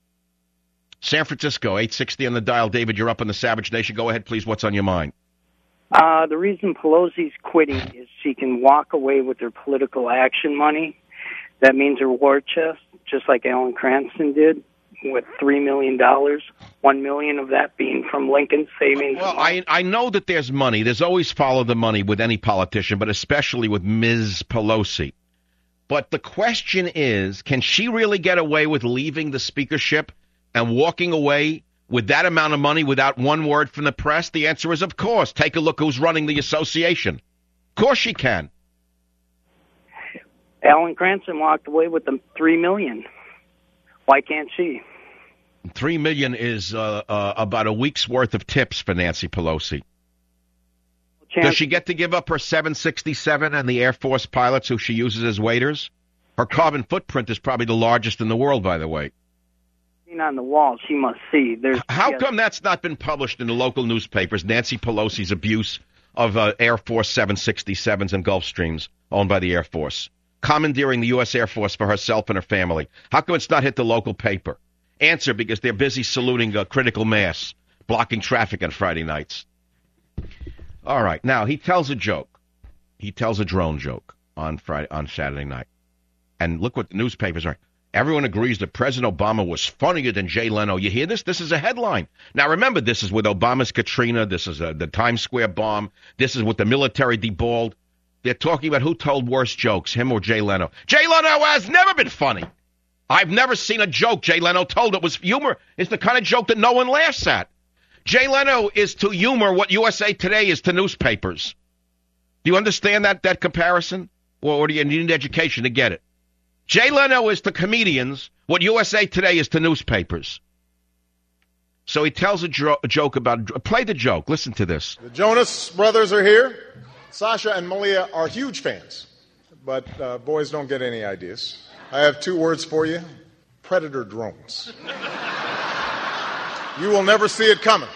San Francisco, 860 on the dial. David, you're up on the Savage Nation. Go ahead, please. What's on your mind? The reason Pelosi's quitting is she can walk away with her political action money. That means her war chest, just like Alan Cranston did. with $3 million, $1 million of that being from Lincoln Savings. Well, I know that there's money. There's always follow the money with any politician, but especially with Ms. Pelosi. But the question is, can she really get away with leaving the speakership and walking away with that amount of money without one word from the press? The answer is, of course. Take a look who's running the association. Of course she can. Alan Cranston walked away with the $3 million. Why can't she? $3 million is about a week's worth of tips for Nancy Pelosi. Does she get to give up her 767 and the Air Force pilots who she uses as waiters? Her carbon footprint is probably the largest in the world, by the way. On the wall, she must see. How come that's not been published in the local newspapers, Nancy Pelosi's abuse of Air Force 767s and Gulfstreams owned by the Air Force, commandeering the U.S. Air Force for herself and her family? How come it's not hit the local paper? Answer, because they're busy saluting a critical mass, blocking traffic on Friday nights. All right, now he tells a joke. He tells a drone joke on Saturday night. And look what the newspapers are. Everyone agrees that President Obama was funnier than Jay Leno. You hear this? This is a headline. Now, remember, this is with Obama's Katrina. This is the Times Square bomb. This is with the military deballed. They're talking about who told worse jokes, him or Jay Leno. Jay Leno has never been funny. I've never seen a joke Jay Leno told that was humor. It's the kind of joke that no one laughs at. Jay Leno is to humor what USA Today is to newspapers. Do you understand that comparison? Or do you need education to get it? Jay Leno is to comedians what USA Today is to newspapers. So he tells a joke about... Play the joke. Listen to this. The Jonas Brothers are here. Sasha and Malia are huge fans. But boys don't get any ideas. I have 2 words for you. Predator drones. You will never see it coming.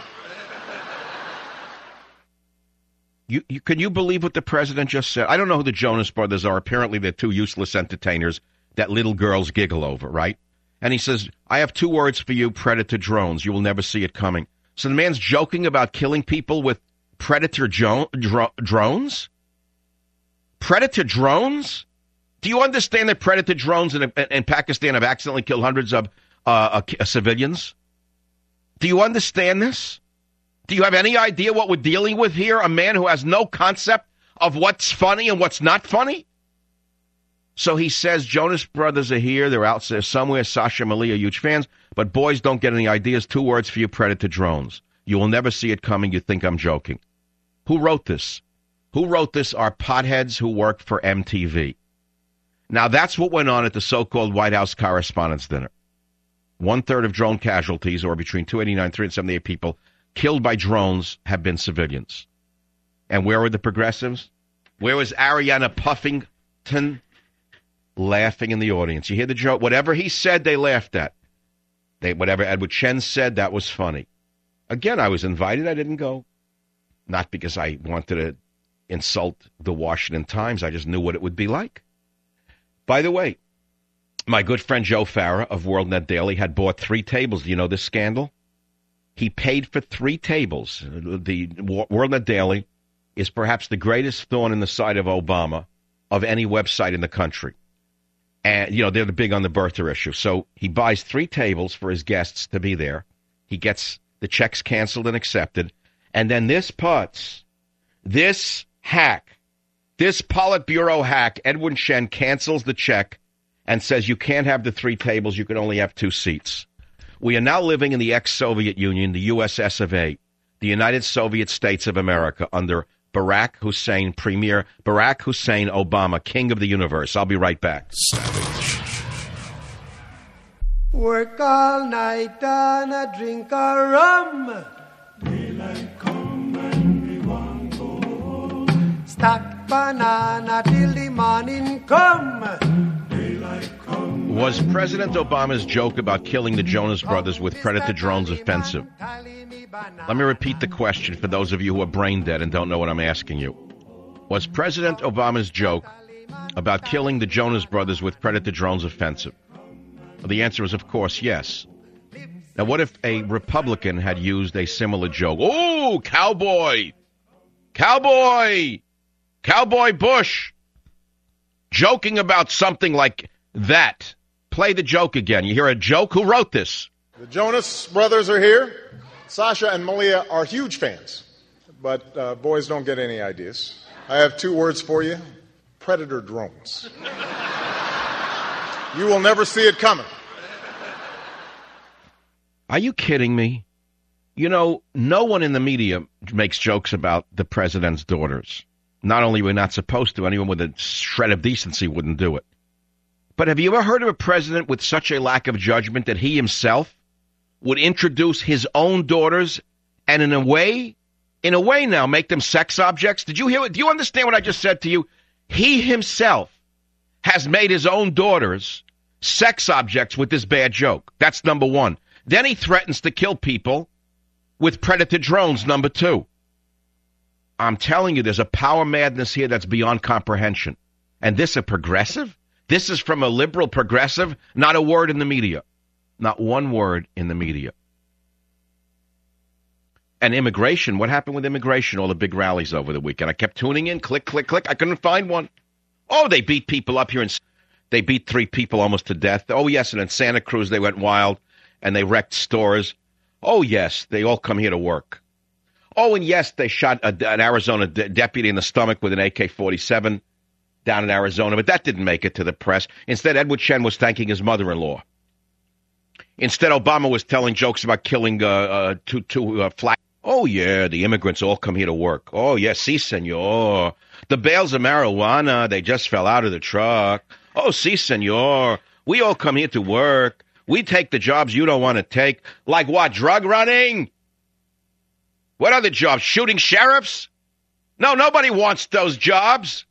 Can you believe what the president just said? I don't know who the Jonas Brothers are. Apparently they're 2 useless entertainers that little girls giggle over, right? And he says, I have 2 words for you, predator drones. You will never see it coming. So the man's joking about killing people with predator drones? Predator drones? Do you understand that predator drones in Pakistan have accidentally killed hundreds of civilians? Do you understand this? Do you have any idea what we're dealing with here? A man who has no concept of what's funny and what's not funny? So he says, Jonas Brothers are here. They're out there somewhere. Sasha and Malia are huge fans. But boys don't get any ideas. 2 words for you, predator drones. You will never see it coming. You think I'm joking. Who wrote this? Who wrote this are potheads who work for MTV. Now, that's what went on at the so-called White House Correspondents' Dinner. 1/3 of drone casualties, or between 289 and 378 people, killed by drones have been civilians. And where were the progressives? Where was Ariana Puffington? Laughing in the audience. You hear the joke? Whatever he said, they laughed at. Whatever Edward Chen said, that was funny. Again, I was invited. I didn't go. Not because I wanted to insult the Washington Times. I just knew what it would be like. By the way, my good friend Joe Farah of WorldNet Daily had bought 3 tables. Do you know this scandal? He paid for 3 tables. The WorldNet Daily is perhaps the greatest thorn in the side of Obama of any website in the country. And, you know, they're big on the birther issue. So he buys 3 tables for his guests to be there. He gets the checks canceled and accepted. And then this hack, this Politburo hack, Edwin Chen, cancels the check and says you can't have the 3 tables. You can only have 2 seats. We are now living in the ex-Soviet Union, the USS of A, the United Soviet States of America, under Barack Hussein, Premier Barack Hussein Obama, king of the universe. I'll be right back. Savage. Work all night and a drink a rum. Daylight come and we want go home. Stack banana till the morning come. Daylight come. Was President Obama's joke about killing the Jonas Brothers with predator drones offensive? Let me repeat the question for those of you who are brain dead and don't know what I'm asking you. Was President Obama's joke about killing the Jonas Brothers with predator drones offensive? Well, the answer is, of course, yes. Now, what if a Republican had used a similar joke? Oh, cowboy! Cowboy! Cowboy Bush! Joking about something like that. Play the joke again. You hear a joke? Who wrote this? The Jonas Brothers are here. Sasha and Malia are huge fans, but boys don't get any ideas. I have 2 words for you. Predator drones. You will never see it coming. Are you kidding me? You know, no one in the media makes jokes about the president's daughters. Not only are we not supposed to, anyone with a shred of decency wouldn't do it. But have you ever heard of a president with such a lack of judgment that he himself would introduce his own daughters and in a way now make them sex objects? Did you hear it? Do you understand what I just said to you? He himself has made his own daughters sex objects with this bad joke. That's number one. Then he threatens to kill people with Predator drones, number 2. I'm telling you, there's a power madness here that's beyond comprehension. And this a progressive? This is from a liberal progressive? Not a word in the media. Not one word in the media. And immigration, what happened with immigration? All the big rallies over the weekend. I kept tuning in, click, click, click. I couldn't find one. Oh, they beat people up here. They beat 3 people almost to death. Oh, yes, and in Santa Cruz they went wild and they wrecked stores. Oh, yes, they all come here to work. Oh, and yes, they shot an Arizona deputy in the stomach with an AK-47 down in Arizona, but that didn't make it to the press. Instead, Edward Chen was thanking his mother-in-law. Instead, Obama was telling jokes about killing two flat. Oh, yeah, the immigrants all come here to work. Oh, yes, si, senor. The bales of marijuana, they just fell out of the truck. Oh, si, senor. We all come here to work. We take the jobs you don't want to take. Like what, drug running? What other jobs? Shooting sheriffs? No, nobody wants those jobs.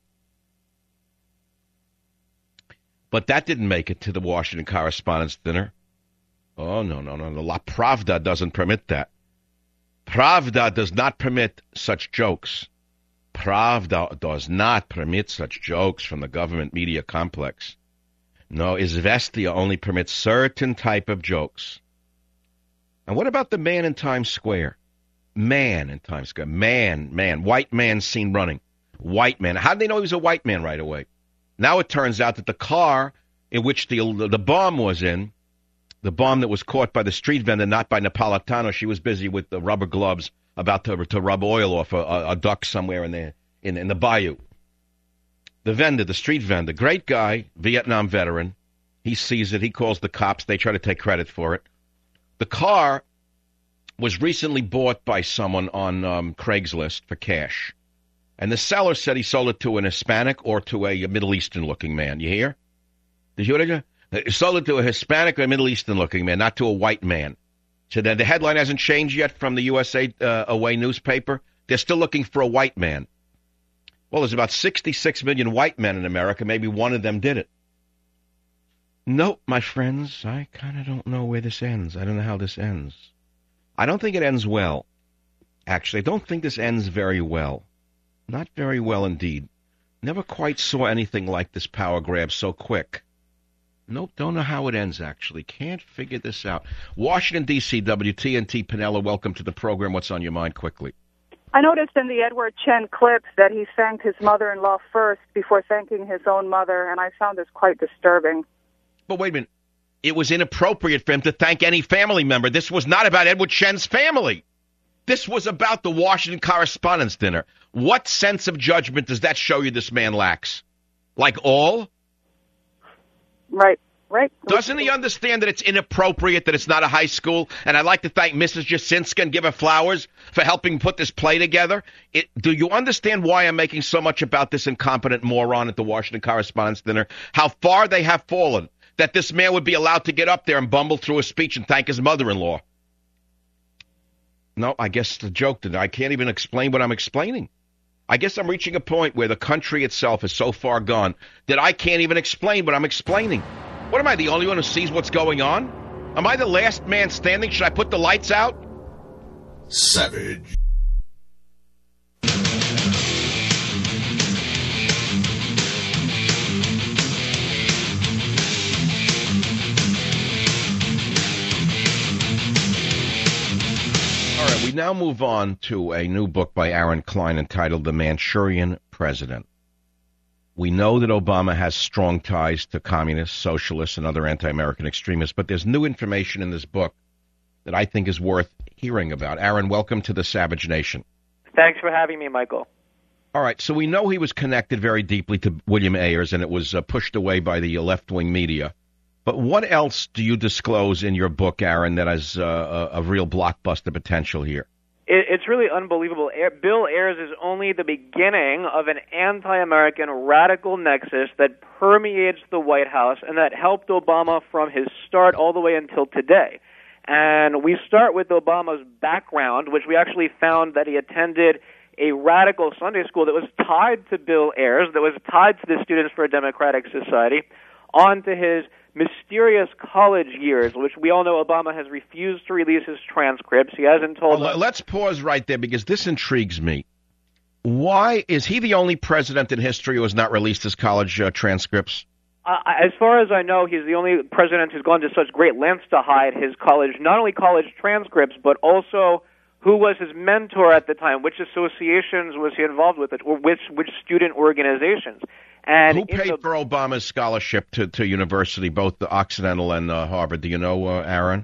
But that didn't make it to the Washington Correspondents' Dinner. Oh, no. La Pravda doesn't permit that. Pravda does not permit such jokes. Pravda does not permit such jokes from the government media complex. No, Izvestia only permits certain type of jokes. And what about the man in Times Square? Man in Times Square. Man. White man seen running. White man. How did they know he was a white man right away? Now it turns out that the car in which the bomb was in, the bomb that was caught by the street vendor, not by Napolitano, she was busy with the rubber gloves about to rub oil off a duck somewhere in the bayou. The vendor, the street vendor, great guy, Vietnam veteran. He sees it. He calls the cops. They try to take credit for it. The car was recently bought by someone on Craigslist for cash. And the seller said he sold it to an Hispanic or to a Middle Eastern-looking man. You hear? Did you hear? He sold it to a Hispanic or a Middle Eastern-looking man, not to a white man. So the headline hasn't changed yet from the USA Away newspaper. They're still looking for a white man. Well, there's about 66 million white men in America. Maybe one of them did it. No, my friends, I kind of don't know where this ends. I don't know how this ends. I don't think it ends well. Actually, I don't think this ends very well. Not very well indeed. Never quite saw anything like this power grab so quick. Nope, don't know how it ends, actually. Can't figure this out. Washington, D.C., WTNT, Pinella, welcome to the program. What's on your mind quickly? I noticed in the Edward Chen clips that he thanked his mother-in-law first before thanking his own mother, and I found this quite disturbing. But wait a minute. It was inappropriate for him to thank any family member. This was not about Edward Chen's family. This was about the Washington Correspondents' Dinner. What sense of judgment does that show you this man lacks? Like all? Right. Doesn't he understand that it's inappropriate, that it's not a high school? And I'd like to thank Mrs. Jasinska and give her flowers for helping put this play together. Do you understand why I'm making so much about this incompetent moron at the Washington Correspondents' Dinner? How far they have fallen, that this man would be allowed to get up there and bumble through a speech and thank his mother-in-law. No, I guess the joke that I can't even explain what I'm explaining. I guess I'm reaching a point where the country itself is so far gone that I can't even explain what I'm explaining. What am I, the only one who sees what's going on? Am I the last man standing? Should I put the lights out? Savage. All right, we now move on to a new book by Aaron Klein entitled The Manchurian President. We know that Obama has strong ties to communists, socialists, and other anti-American extremists, but there's new information in this book that I think is worth hearing about. Aaron, welcome to the Savage Nation. Thanks for having me, Michael. All right, so we know he was connected very deeply to William Ayers, and it was pushed away by the left-wing media. But what else do you disclose in your book, Aaron, that has a real blockbuster potential here? It's really unbelievable. Bill Ayers is only the beginning of an anti-American radical nexus that permeates the White House and that helped Obama from his start all the way until today. And we start with Obama's background, which we actually found that he attended a radical Sunday school that was tied to Bill Ayers, that was tied to the Students for a Democratic Society, on to his mysterious college years, which we all know Obama has refused to release his transcripts. He hasn't told us. Let's pause right there because this intrigues me. Why is he the only president in history who has not released his college transcripts? As far as I know, he's the only president who's gone to such great lengths to hide his college, not only college transcripts, but also who was his mentor at the time, which associations was he involved with, it, or which student organizations. And who paid for Obama's scholarship to university, both the Occidental and Harvard? Do you know, Aaron?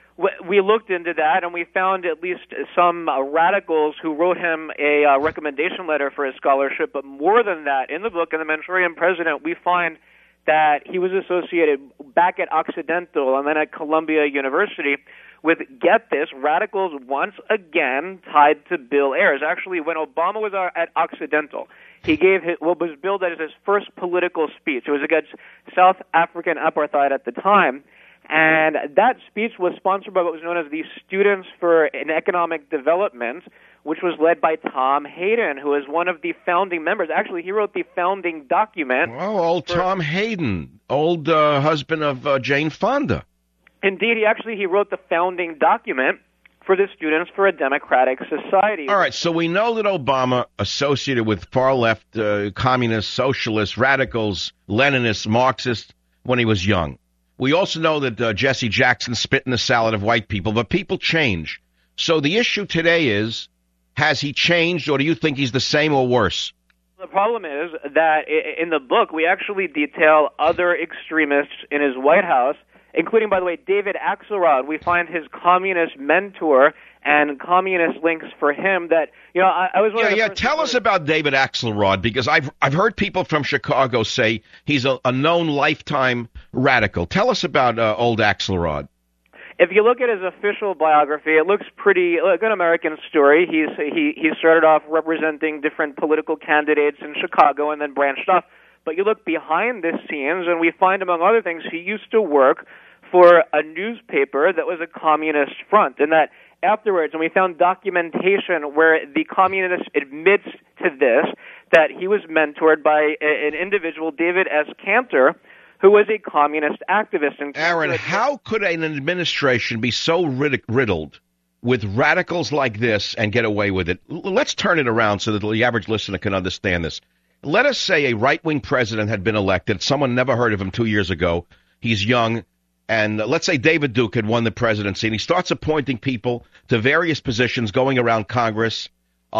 We looked into that, and we found at least some radicals who wrote him a recommendation letter for his scholarship. But more than that, in the book, in The Manchurian President, we find that he was associated back at Occidental and then at Columbia University with, get this, radicals once again tied to Bill Ayers. Actually, when Obama was at Occidental, he gave what was billed as his first political speech. It was against South African apartheid at the time. And that speech was sponsored by what was known as the Students for an Economic Development, which was led by Tom Hayden, who is one of the founding members. Actually, he wrote the founding document. Oh, old Tom Hayden, old husband of Jane Fonda. Indeed, he wrote the founding document for the Students for a Democratic Society. All right, so we know that Obama associated with far-left communists, socialists, radicals, Leninists, Marxists when he was young. We also know that Jesse Jackson spit in the salad of white people, but people change. So the issue today is, has he changed, or do you think he's the same or worse? The problem is that in the book, we actually detail other extremists in his White House, including, by the way, David Axelrod. We find his communist mentor and communist links for him that, I was one of the tell us about David Axelrod, because I've heard people from Chicago say he's a known lifetime radical. Tell us about old Axelrod. If you look at his official biography, it looks like an American story. He started off representing different political candidates in Chicago and then branched off. But you look behind the scenes, and we find, among other things, he used to work for a newspaper that was a communist front, and that afterwards, and we found documentation where the communist admits to this, that he was mentored by an individual, David S. Cantor, who was a communist activist. And Aaron, how could an administration be so riddled with radicals like this and get away with it? Let's turn it around so that the average listener can understand this. Let us say a right-wing president had been elected. Someone never heard of him 2 years ago. He's young. And let's say David Duke had won the presidency, and he starts appointing people to various positions going around Congress.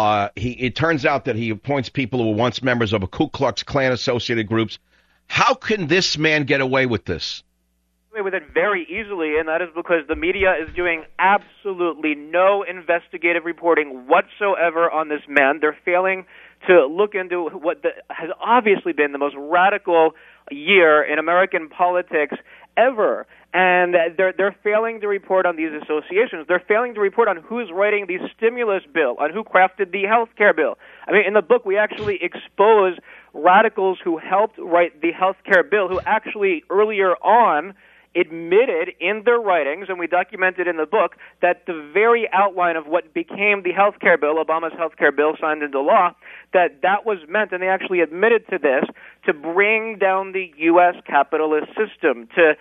It turns out that he appoints people who were once members of a Ku Klux Klan associated groups. How can this man get away with this? With it very easily, and that is because the media is doing absolutely no investigative reporting whatsoever on this man. They're failing to look into what has obviously been the most radical year in American politics ever. And they're failing to report on these associations. They're failing to report on who's writing the stimulus bill, on who crafted the health care bill. I mean, in the book, we actually expose radicals who helped write the health care bill, who actually earlier on admitted in their writings, and we documented in the book, that the very outline of what became the health care bill, Obama's health care bill signed into law, that was meant, and they actually admitted to this, to bring down the U.S. capitalist system, to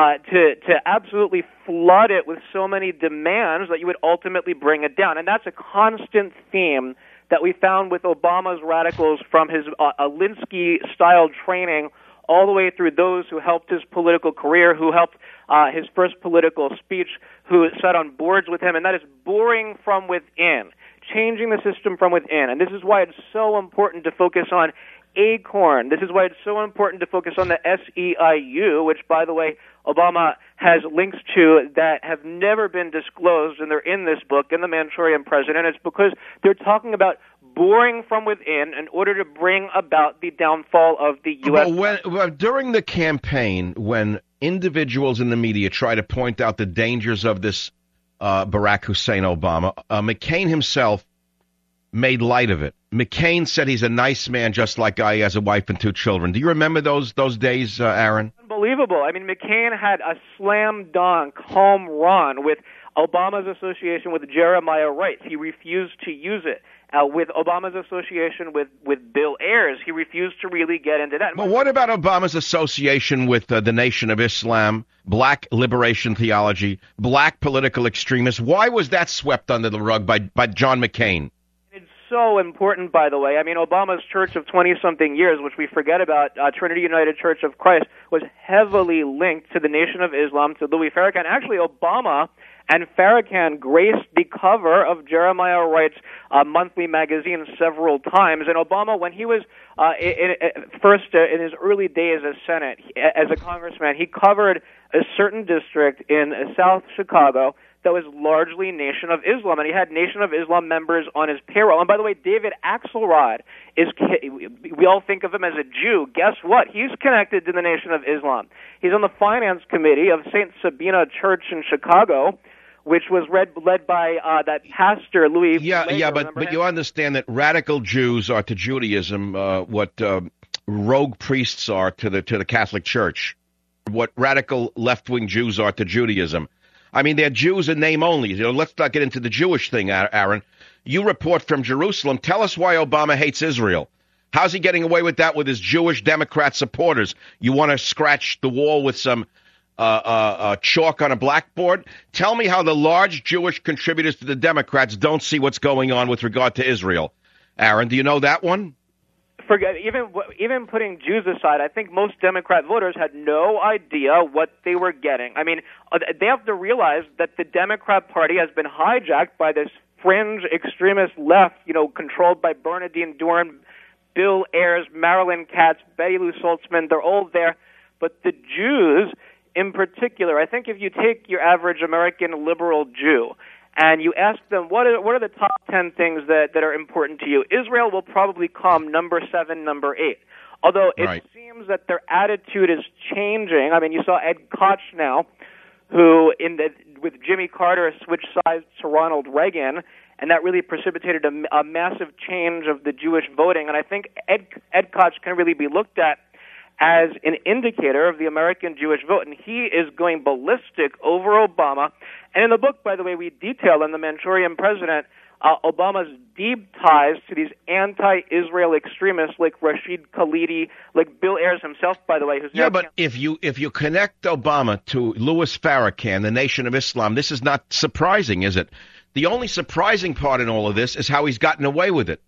absolutely flood it with so many demands that you would ultimately bring it down. And that's a constant theme that we found with Obama's radicals from his Alinsky-style training all the way through those who helped his political career, who helped his first political speech, who sat on boards with him, and that is boring from within, changing the system from within. And this is why it's so important to focus on ACORN. This is why it's so important to focus on the SEIU, which, by the way, Obama has links to that have never been disclosed, and they're in this book, in The Manchurian President. It's because they're talking about boring from within in order to bring about the downfall of the U.S. During the campaign, when individuals in the media try to point out the dangers of this Barack Hussein Obama, McCain himself made light of it. McCain said he's a nice man, just like I. He has a wife and 2 children. Do you remember those days, Aaron? Unbelievable. I mean, McCain had a slam dunk home run with Obama's association with Jeremiah Wright. He refused to use it. With Obama's association with Bill Ayers, he refused to really get into that. But what about Obama's association with the Nation of Islam, black liberation theology, black political extremists? Why was that swept under the rug by John McCain? It's so important, by the way. I mean, Obama's church of 20-something years, which we forget about, Trinity United Church of Christ, was heavily linked to the Nation of Islam, to Louis Farrakhan. Actually, Obama and Farrakhan graced the cover of Jeremiah Wright's monthly magazine several times. And Obama, when he was in his early days as a congressman, he covered a certain district in South Chicago that was largely Nation of Islam, and he had Nation of Islam members on his payroll. And by the way, David Axelrod we all think of him as a Jew. Guess what? He's connected to the Nation of Islam. He's on the finance committee of St. Sabina Church in Chicago, which was led by that pastor, Louis. But you understand that radical Jews are to Judaism what rogue priests are to the Catholic Church, what radical left-wing Jews are to Judaism. I mean, they're Jews in name only. Let's not get into the Jewish thing, Aaron. You report from Jerusalem. Tell us why Obama hates Israel. How's he getting away with that with his Jewish Democrat supporters? You want to scratch the wall with some chalk on a blackboard? Tell me how the large Jewish contributors to the Democrats don't see what's going on with regard to Israel. Aaron, do you know that one? Forget even putting Jews aside, I think most Democrat voters had no idea what they were getting. I mean, they have to realize that the Democrat Party has been hijacked by this fringe extremist left, controlled by Bernardine Dohrn, Bill Ayers, Marilyn Katz, Betty Lou Saltzman. They're all there. But the Jews, in particular, I think if you take your average American liberal Jew and you ask them what are the top 10 things that are important to you, Israel will probably come number 7, number 8. Although it seems that their attitude is changing. I mean, you saw Ed Koch now, who with Jimmy Carter switched sides to Ronald Reagan, and that really precipitated a massive change of the Jewish voting. And I think Ed Koch can really be looked at as an indicator of the American Jewish vote, and he is going ballistic over Obama. And in the book, by the way, we detail in The Manchurian President Obama's deep ties to these anti-Israel extremists like Rashid Khalidi, like Bill Ayers himself, by the way. But if you connect Obama to Louis Farrakhan, the Nation of Islam, this is not surprising, is it? The only surprising part in all of this is how he's gotten away with it.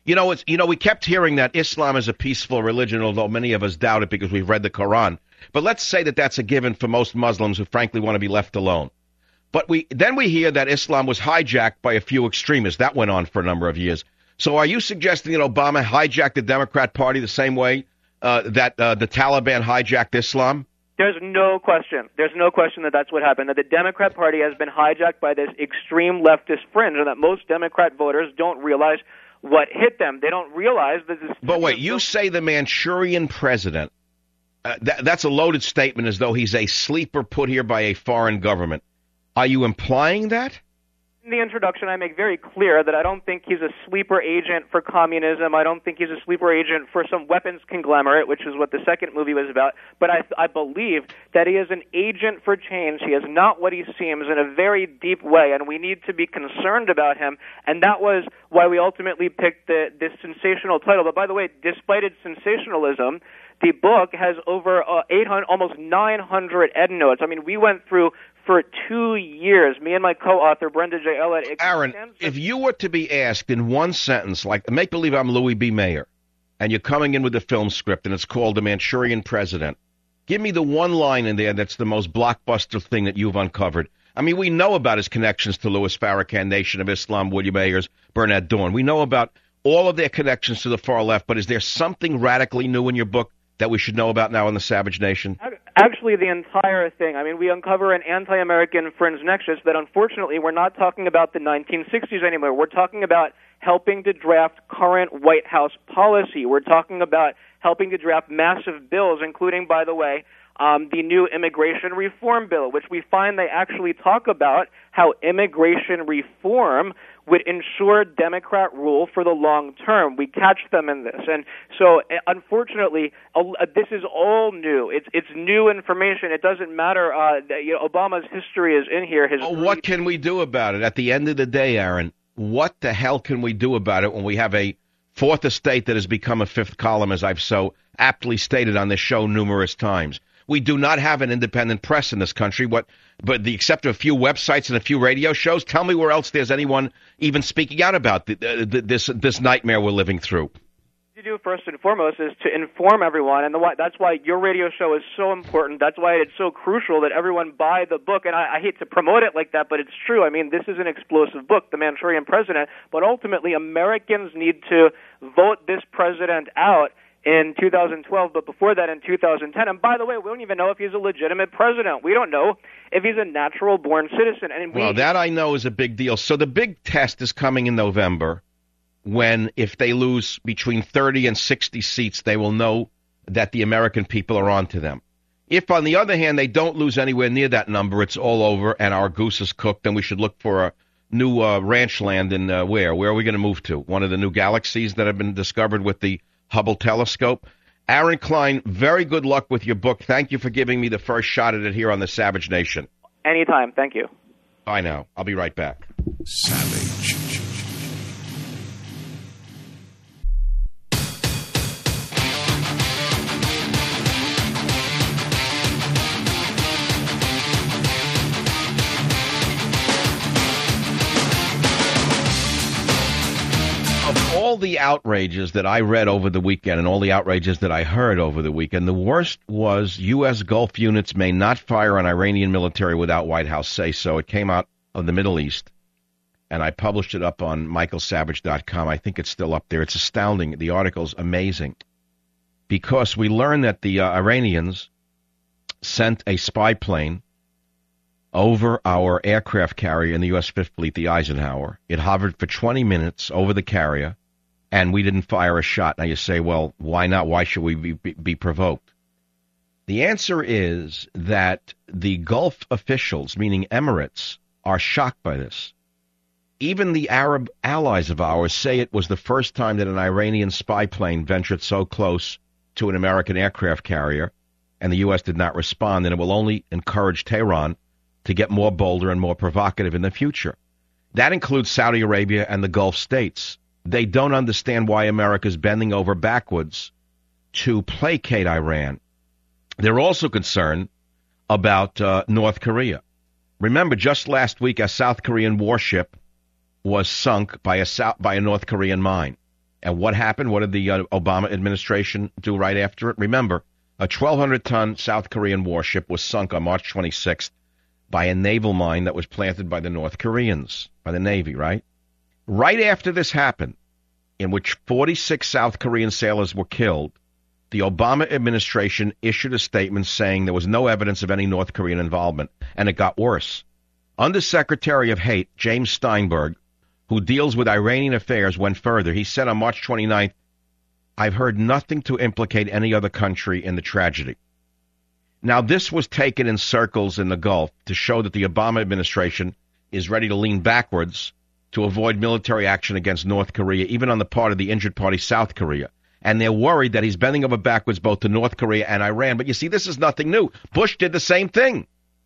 We kept hearing that Islam is a peaceful religion, although many of us doubt it because we've read the Quran. But let's say that that's a given for most Muslims who frankly want to be left alone. But we hear that Islam was hijacked by a few extremists. That went on for a number of years. So are you suggesting that Obama hijacked the Democrat Party the same way that the Taliban hijacked Islam? There's no question. There's no question that that's what happened, that the Democrat Party has been hijacked by this extreme leftist fringe, and that most Democrat voters don't realize what hit them. They don't realize that this... But wait, you say the Manchurian President. That's a loaded statement, as though he's a sleeper put here by a foreign government. Are you implying that? In the introduction, I make very clear that I don't think he's a sleeper agent for communism. I don't think he's a sleeper agent for some weapons conglomerate, which is what the second movie was about. But I believe that he is an agent for change. He is not what he seems in a very deep way, and we need to be concerned about him. And that was why we ultimately picked this sensational title. But by the way, despite its sensationalism, the book has over 800, almost 900 endnotes. I mean, we went through for 2 years, me and my co-author, Brenda J. Ellett. Aaron, if you were to be asked in one sentence, like make believe I'm Louis B. Mayer, and you're coming in with a film script, and it's called The Manchurian President, give me the one line in there that's the most blockbuster thing that you've uncovered. I mean, we know about his connections to Louis Farrakhan, Nation of Islam, William Ayers, Bernard Dohrn. We know about all of their connections to the far left, but is there something radically new in your book that we should know about now in the Savage Nation? Actually, the entire thing. I mean, we uncover an anti-American fringe nexus that, unfortunately, we're not talking about the 1960s anymore. We're talking about helping to draft current White House policy. We're talking about helping to draft massive bills, including, by the way, the new immigration reform bill, which we find they actually talk about how immigration reform would ensure Democrat rule for the long term. We catch them in this. And so, unfortunately, this is all new. It's new information. It doesn't matter. Obama's history is in here. What can we do about it? At the end of the day, Aaron, what the hell can we do about it when we have a fourth estate that has become a fifth column, as I've so aptly stated on this show numerous times? We do not have an independent press in this country, but except a few websites and a few radio shows. Tell me where else there's anyone even speaking out about this nightmare we're living through. What you do first and foremost is to inform everyone, and that's why your radio show is so important. That's why it's so crucial that everyone buy the book. And I hate to promote it like that, but it's true. I mean, this is an explosive book, The Manchurian President, but ultimately Americans need to vote this president out in 2012, but before that in 2010. And by the way, we don't even know if he's a legitimate president. We don't know if he's a natural-born citizen. Well, that I know is a big deal. So the big test is coming in November when, if they lose between 30 and 60 seats, they will know that the American people are on to them. If, on the other hand, they don't lose anywhere near that number, it's all over and our goose is cooked, then we should look for a new ranch land in where? Where are we going to move to? One of the new galaxies that have been discovered with the Hubble telescope. Aaron Klein, very good luck with your book. Thank you for giving me the first shot at it here on the Savage Nation. Anytime. Thank you. Bye now. I'll be right back. Savage. All the outrages that I read over the weekend and all the outrages that I heard over the weekend, the worst was U.S. Gulf units may not fire on Iranian military without White House say-so. It came out of the Middle East, and I published it up on michaelsavage.com. I think it's still up there. It's astounding. The article's amazing because we learned that the Iranians sent a spy plane over our aircraft carrier in the U.S. Fifth Fleet, the Eisenhower. It hovered for 20 minutes over the carrier, and we didn't fire a shot. Now you say, well, why not? Why should we be provoked? The answer is that the Gulf officials, meaning Emirates, are shocked by this. Even the Arab allies of ours say it was the first time that an Iranian spy plane ventured so close to an American aircraft carrier, and the U.S. did not respond, and it will only encourage Tehran to get more bolder and more provocative in the future. That includes Saudi Arabia and the Gulf states. They don't understand why America's bending over backwards to placate Iran. They're also concerned about North Korea. Remember, just last week, a South Korean warship was sunk by a North Korean mine. And what happened? What did the Obama administration do right after it? Remember, a 1,200-ton South Korean warship was sunk on March 26th by a naval mine that was planted by the North Koreans, by the Navy, right? Right after this happened, in which 46 South Korean sailors were killed, the Obama administration issued a statement saying there was no evidence of any North Korean involvement, and it got worse. Undersecretary of Hate, James Steinberg, who deals with Iranian affairs, went further. He said on March 29th, I've heard nothing to implicate any other country in the tragedy. Now, this was taken in circles in the Gulf to show that the Obama administration is ready to lean backwards to avoid military action against North Korea, even on the part of the injured party, South Korea. And they're worried that he's bending over backwards both to North Korea and Iran. But you see, this is nothing new. Bush did the same thing.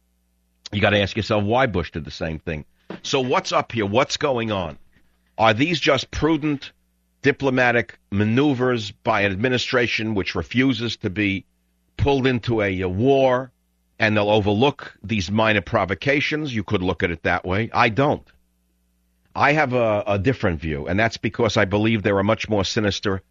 You got to ask yourself why Bush did the same thing. So what's up here? What's going on? Are these just prudent diplomatic maneuvers by an administration which refuses to be pulled into a war, and they'll overlook these minor provocations? You could look at it that way. I don't. I have a different view, and that's because I believe there are much more sinister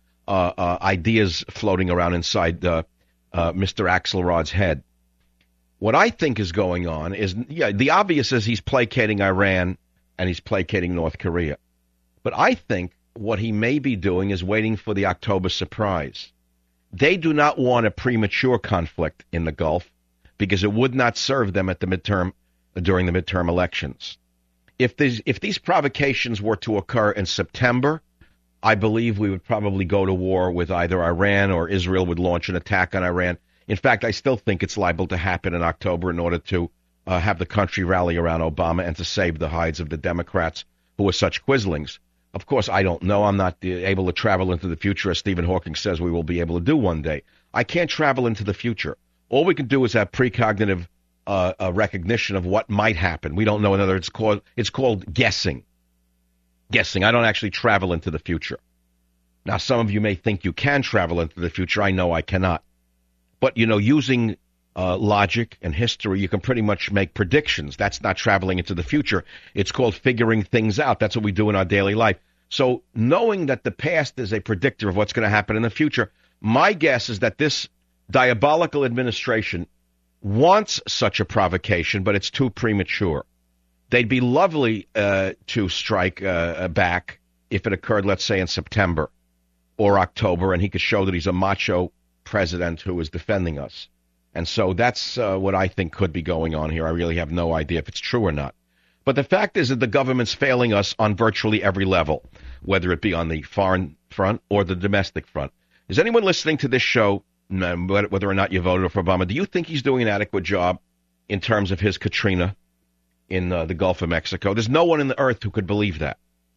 ideas floating around inside Mr. Axelrod's head. What I think is going on is, the obvious is he's placating Iran and he's placating North Korea. But I think what he may be doing is waiting for the October surprise. They do not want a premature conflict in the Gulf because it would not serve them at the during the midterm elections. If these provocations were to occur in September, I believe we would probably go to war with either Iran or Israel would launch an attack on Iran. In fact, I still think it's liable to happen in October in order to have the country rally around Obama and to save the hides of the Democrats who are such quislings. Of course, I don't know. I'm not able to travel into the future, as Stephen Hawking says we will be able to do one day. I can't travel into the future. All we can do is have precognitive recognition of what might happen. We don't know. In other words, it's called guessing. Guessing. I don't actually travel into the future. Now, some of you may think you can travel into the future. I know I cannot. But, using logic and history, you can pretty much make predictions. That's not traveling into the future. It's called figuring things out. That's what we do in our daily life. So knowing that the past is a predictor of what's going to happen in the future, my guess is that this diabolical administration wants such a provocation, but it's too premature. They'd be lovely to strike back if it occurred, let's say, in September or October, and he could show that he's a macho president who is defending us. And so that's what I think could be going on here. I really have no idea if it's true or not. But the fact is that the government's failing us on virtually every level, whether it be on the foreign front or the domestic front. Is anyone listening to this show, whether or not you voted for Obama, do you think he's doing an adequate job in terms of his Katrina in the Gulf of Mexico? There's no one on the earth who could believe that.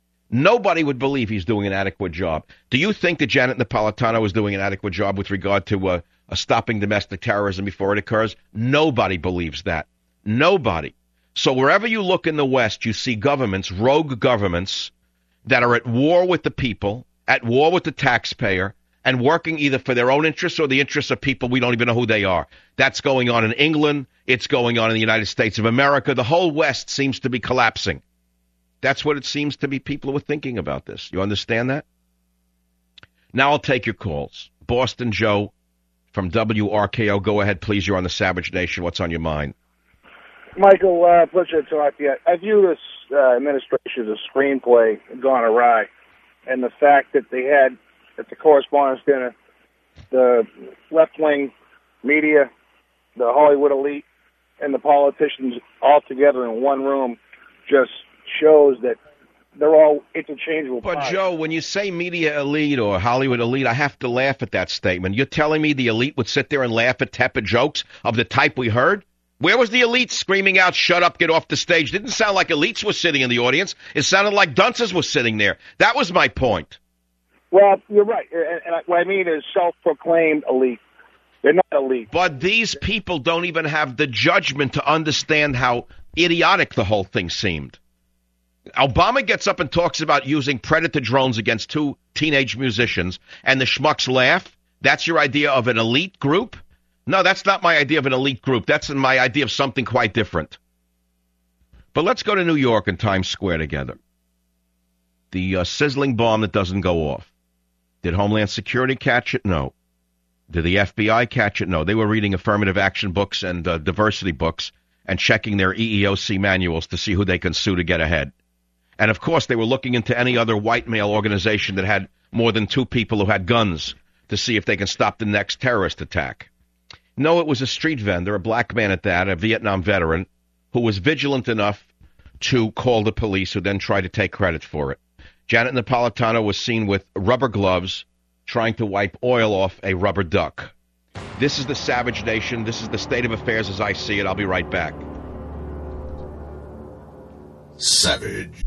Nobody would believe he's doing an adequate job. Do you think that Janet Napolitano is doing an adequate job with regard to stopping domestic terrorism before it occurs? Nobody believes that. Nobody. So wherever you look in the West, you see governments, rogue governments, that are at war with the people, at war with the taxpayer, and working either for their own interests or the interests of people we don't even know who they are. That's going on in England. It's going on in the United States of America. The whole West seems to be collapsing. That's what it seems to be people who are thinking about this. You understand that? Now I'll take your calls. Boston Joe from WRKO. Go ahead, please. You're on the Savage Nation. What's on your mind? Michael, pleasure to talk to you. I view this administration as a screenplay gone awry, and the fact that they had at the correspondence dinner the left-wing media, the Hollywood elite, and the politicians all together in one room just shows that they're all interchangeable. But, parts. Joe, when you say media elite or Hollywood elite, I have to laugh at that statement. You're telling me the elite would sit there and laugh at tepid jokes of the type we heard? Where was the elite screaming out, shut up, get off the stage? Didn't sound like elites were sitting in the audience. It sounded like dunces were sitting there. That was my point. Well, you're right. And what I mean is self-proclaimed elite. They're not elite. But these people don't even have the judgment to understand how idiotic the whole thing seemed. Obama gets up and talks about using Predator drones against 2 teenage musicians, and the schmucks laugh. That's your idea of an elite group? No, that's not my idea of an elite group. That's my idea of something quite different. But let's go to New York and Times Square together. The sizzling bomb that doesn't go off. Did Homeland Security catch it? No. Did the FBI catch it? No. They were reading affirmative action books and diversity books and checking their EEOC manuals to see who they can sue to get ahead. And, of course, they were looking into any other white male organization that had more than 2 people who had guns to see if they can stop the next terrorist attack. No, it was a street vendor, a black man at that, a Vietnam veteran, who was vigilant enough to call the police, who then tried to take credit for it. Janet Napolitano was seen with rubber gloves trying to wipe oil off a rubber duck. This is the Savage Nation. This is the state of affairs as I see it. I'll be right back. Savage.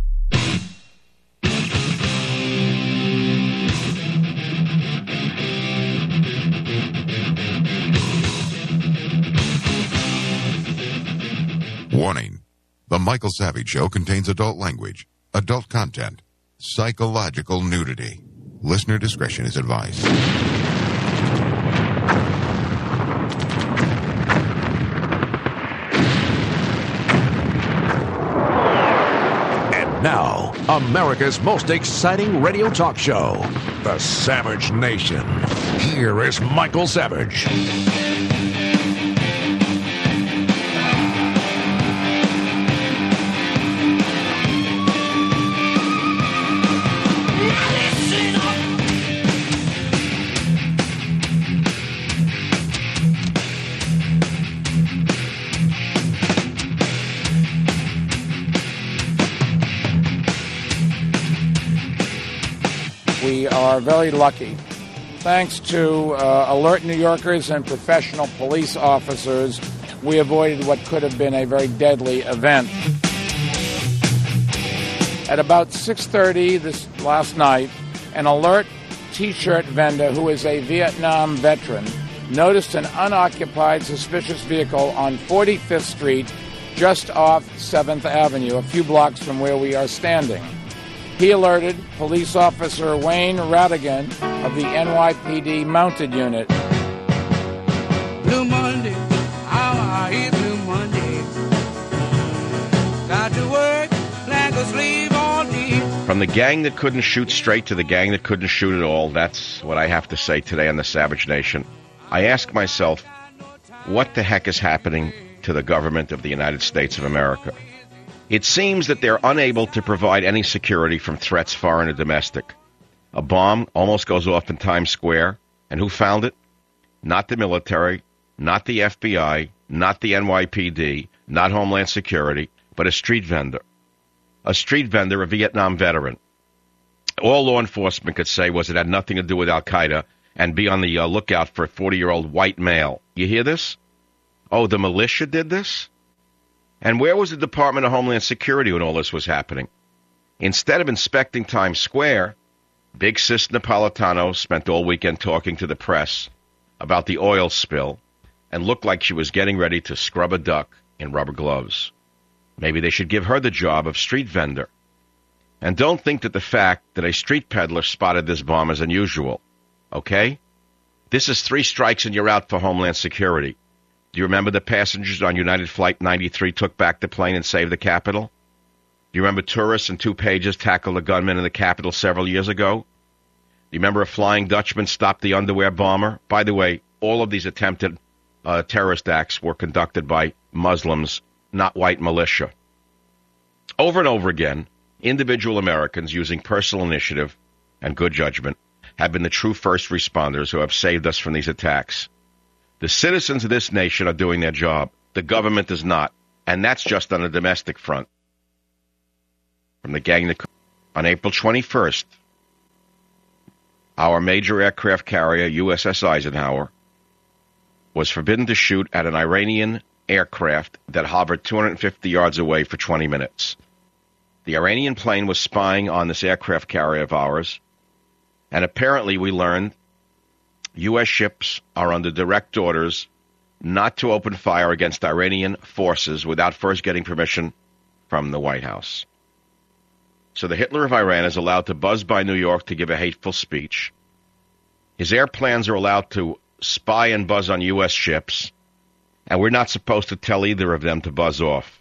Warning. The Michael Savage Show contains adult language, adult content, psychological nudity. Listener discretion is advised. And now, America's most exciting radio talk show, The Savage Nation. Here is Michael Savage. We are very lucky. Thanks to alert New Yorkers and professional police officers, we avoided what could have been a very deadly event. At about 6:30 this last night, an alert T-shirt vendor who is a Vietnam veteran noticed an unoccupied suspicious vehicle on 45th Street just off 7th Avenue, a few blocks from where we are standing. He alerted Police Officer Wayne Radigan of the NYPD Mounted Unit. Blue Monday, how are you, Blue Monday? Got to work like a slave all day. From the gang that couldn't shoot straight to the gang that couldn't shoot at all, that's what I have to say today on the Savage Nation. I ask myself, what the heck is happening to the government of the United States of America? It seems that they're unable to provide any security from threats foreign or domestic. A bomb almost goes off in Times Square, and who found it? Not the military, not the FBI, not the NYPD, not Homeland Security, but a street vendor. A street vendor, a Vietnam veteran. All law enforcement could say was it had nothing to do with Al-Qaeda and be on the lookout for a 40-year-old white male. You hear this? Oh, the militia did this? And where was the Department of Homeland Security when all this was happening? Instead of inspecting Times Square, Big Sis Napolitano spent all weekend talking to the press about the oil spill and looked like she was getting ready to scrub a duck in rubber gloves. Maybe they should give her the job of street vendor. And don't think that the fact that a street peddler spotted this bomb is unusual, okay? This is 3 strikes and you're out for Homeland Security. Do you remember the passengers on United Flight 93 took back the plane and saved the Capitol? Do you remember tourists in 2 pages tackled a gunman in the Capitol several years ago? Do you remember a Flying Dutchman stopped the underwear bomber? By the way, all of these attempted terrorist acts were conducted by Muslims, not white militia. Over and over again, individual Americans using personal initiative and good judgment have been the true first responders who have saved us from these attacks. The citizens of this nation are doing their job. The government is not. And that's just on a domestic front. From the gang that... On April 21st, our major aircraft carrier, USS Eisenhower, was forbidden to shoot at an Iranian aircraft that hovered 250 yards away for 20 minutes. The Iranian plane was spying on this aircraft carrier of ours, and apparently we learned U.S. ships are under direct orders not to open fire against Iranian forces without first getting permission from the White House. So the Hitler of Iran is allowed to buzz by New York to give a hateful speech. His airplanes are allowed to spy and buzz on U.S. ships, and we're not supposed to tell either of them to buzz off.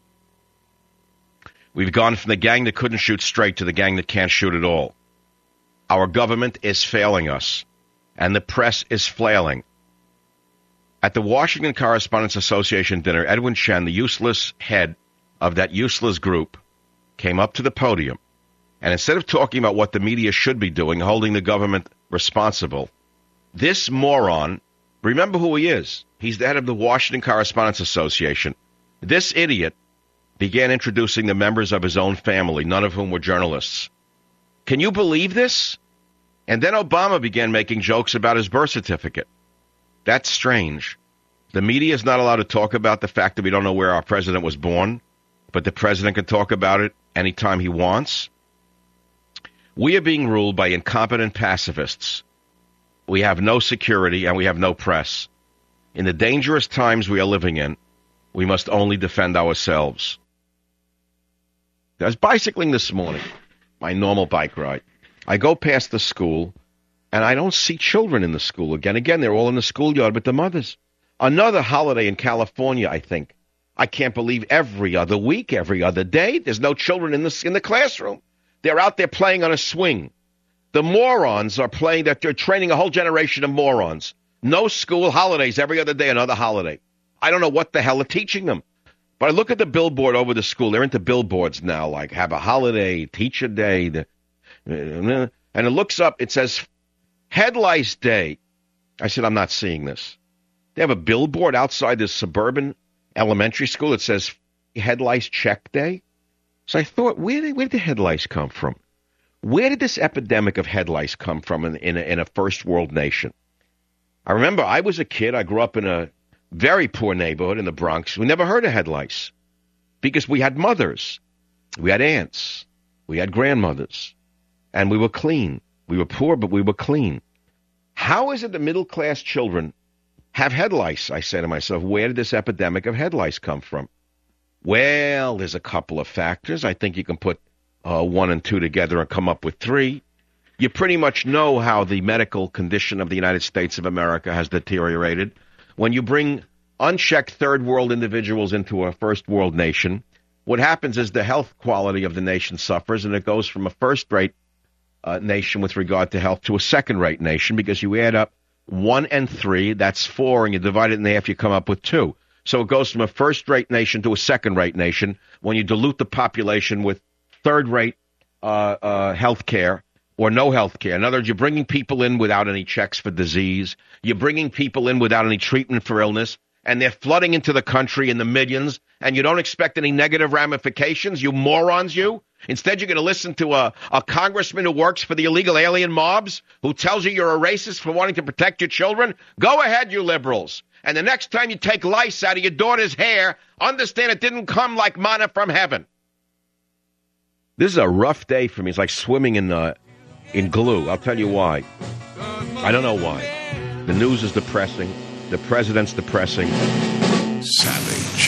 We've gone from the gang that couldn't shoot straight to the gang that can't shoot at all. Our government is failing us, and the press is flailing. At the Washington Correspondents Association dinner, Edwin Chen, the useless head of that useless group, came up to the podium, and instead of talking about what the media should be doing, holding the government responsible, this moron, remember who he is. He's the head of the Washington Correspondents Association. This idiot began introducing the members of his own family, none of whom were journalists. Can you believe this? And then Obama began making jokes about his birth certificate. That's strange. The media is not allowed to talk about the fact that we don't know where our president was born, but the president can talk about it anytime he wants. We are being ruled by incompetent pacifists. We have no security and we have no press. In the dangerous times we are living in, we must only defend ourselves. I was bicycling this morning, my normal bike ride. I go past the school, and I don't see children in the school again. Again, they're all in the schoolyard with the mothers. Another holiday in California, I think. I can't believe every other week, every other day, there's no children in the classroom. They're out there playing on a swing. The morons are playing that. They're training a whole generation of morons. No school, holidays, every other day, another holiday. I don't know what the hell they're teaching them. But I look at the billboard over the school. They're into billboards now, like have a holiday, teacher day. And it looks up, it says Head Lice Day. I said, I'm not seeing this. They have a billboard outside this suburban elementary school that says Head Lice Check Day. So I thought, where did the head lice come from? Where did this epidemic of head lice come from in a first world nation? I remember I was a kid. I grew up in a very poor neighborhood in the Bronx. We never heard of head lice because we had mothers, we had aunts, we had grandmothers, and we were clean. We were poor, but we were clean. How is it that middle-class children have head lice? I say to myself, where did this epidemic of head lice come from? Well, there's a couple of factors. I think you can put 1 and 2 together and come up with 3. You pretty much know how the medical condition of the United States of America has deteriorated. When you bring unchecked third world individuals into a first world nation, what happens is the health quality of the nation suffers, and it goes from a first-rate nation with regard to health to a second-rate nation, because you add up 1 and 3, that's 4, and you divide it in half, you come up with 2. So it goes from a first-rate nation to a second-rate nation when you dilute the population with third-rate health care or no health care. In other words, you're bringing people in without any checks for disease. You're bringing people in without any treatment for illness, and they're flooding into the country in the millions, and you don't expect any negative ramifications, you morons, you? Instead, you're going to listen to a congressman who works for the illegal alien mobs who tells you you're a racist for wanting to protect your children? Go ahead, you liberals. And the next time you take lice out of your daughter's hair, understand it didn't come like manna from heaven. This is a rough day for me. It's like swimming in glue. I'll tell you why. I don't know why. The news is depressing. The president's depressing. Savage.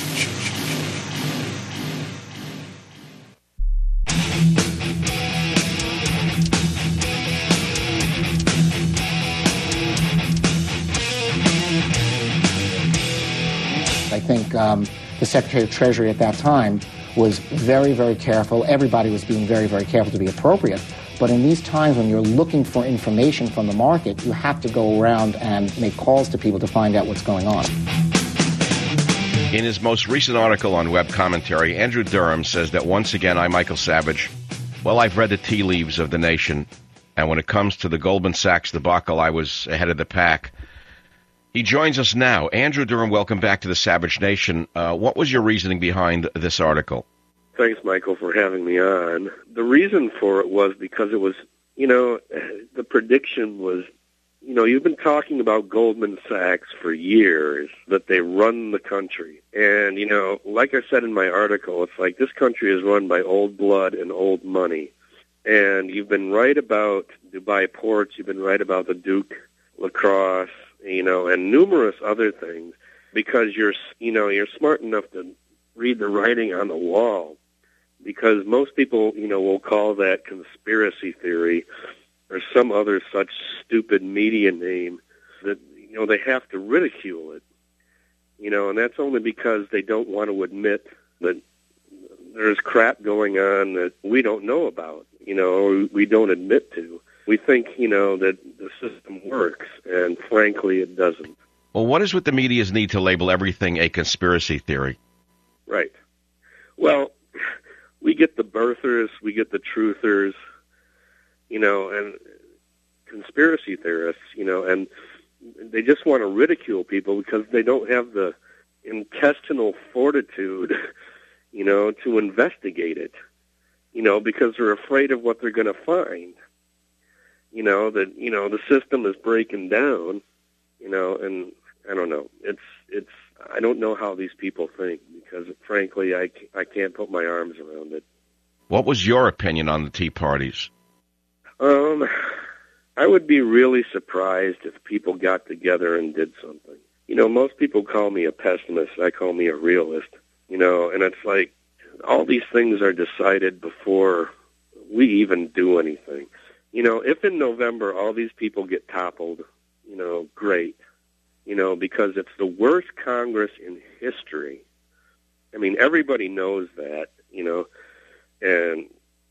I think the Secretary of Treasury at that time was very, very careful. Everybody was being very, very careful to be appropriate. But in these times when you're looking for information from the market, you have to go around and make calls to people to find out what's going on. In his most recent article on Web Commentary, Andrew Durham says that once again, Michael Savage, I've read the tea leaves of the nation, and when it comes to the Goldman Sachs debacle, I was ahead of the pack. He joins us now. Andrew Durham, welcome back to the Savage Nation. What was your reasoning behind this article? Thanks, Michael, for having me on. The reason for it was because it was, the prediction was, you've been talking about Goldman Sachs for years, that they run the country. And, like I said in my article, it's like this country is run by old blood and old money. And you've been right about Dubai ports, you've been right about the Duke lacrosse, and numerous other things, because you're smart enough to read the writing on the wall. Because most people, will call that conspiracy theory or some other such stupid media name that, they have to ridicule it. And that's only because they don't want to admit that there's crap going on that we don't know about, or we don't admit to. We think, that the system works, and frankly, it doesn't. Well, what is with the media's need to label everything a conspiracy theory? Right. Well, we get the birthers, we get the truthers, and conspiracy theorists, and they just want to ridicule people because they don't have the intestinal fortitude, to investigate it, because they're afraid of what they're going to find. The system is breaking down, and I don't know. It's I don't know how these people think, because frankly, I can't put my arms around it. What was your opinion on the Tea Parties? I would be really surprised if people got together and did something. Most people call me a pessimist. I call me a realist, and it's like all these things are decided before we even do anything. If in November all these people get toppled, great. Because it's the worst Congress in history. I mean, everybody knows that, and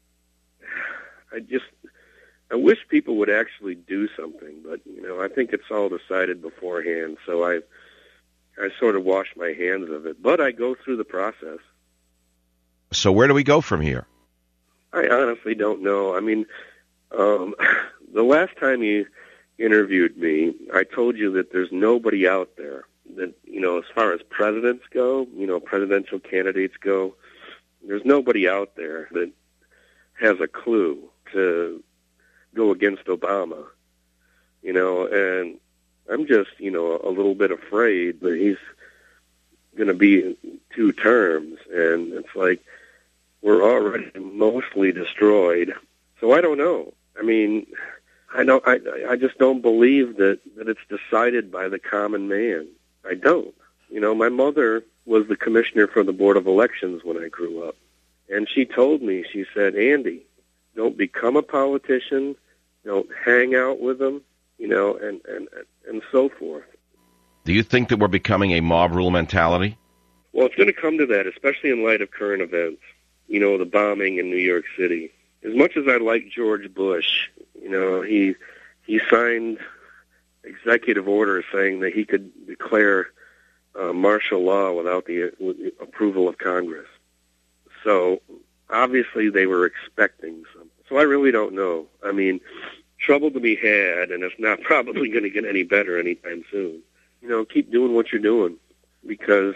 I wish people would actually do something, but, I think it's all decided beforehand, so I sort of wash my hands of it, but I go through the process. So where do we go from here? I honestly don't know. I mean, the last time you interviewed me, I told you that there's nobody out there that, as far as presidents go, presidential candidates go, there's nobody out there that has a clue. to go against Obama, and I'm just, a little bit afraid that he's going to be in 2 terms, and it's like we're already mostly destroyed. So I don't know. I mean, I just don't believe that it's decided by the common man. I don't. My mother was the commissioner for the Board of Elections when I grew up, and she told me, she said, Andy, don't become a politician, don't hang out with them, and so forth. Do you think that we're becoming a mob rule mentality? Well, it's going to come to that, especially in light of current events. The bombing in New York City. As much as I like George Bush, he signed executive orders saying that he could declare martial law without the approval of Congress. So obviously they were expecting something. So I really don't know. I mean, trouble to be had, and it's not probably going to get any better anytime soon. Keep doing what you're doing, because,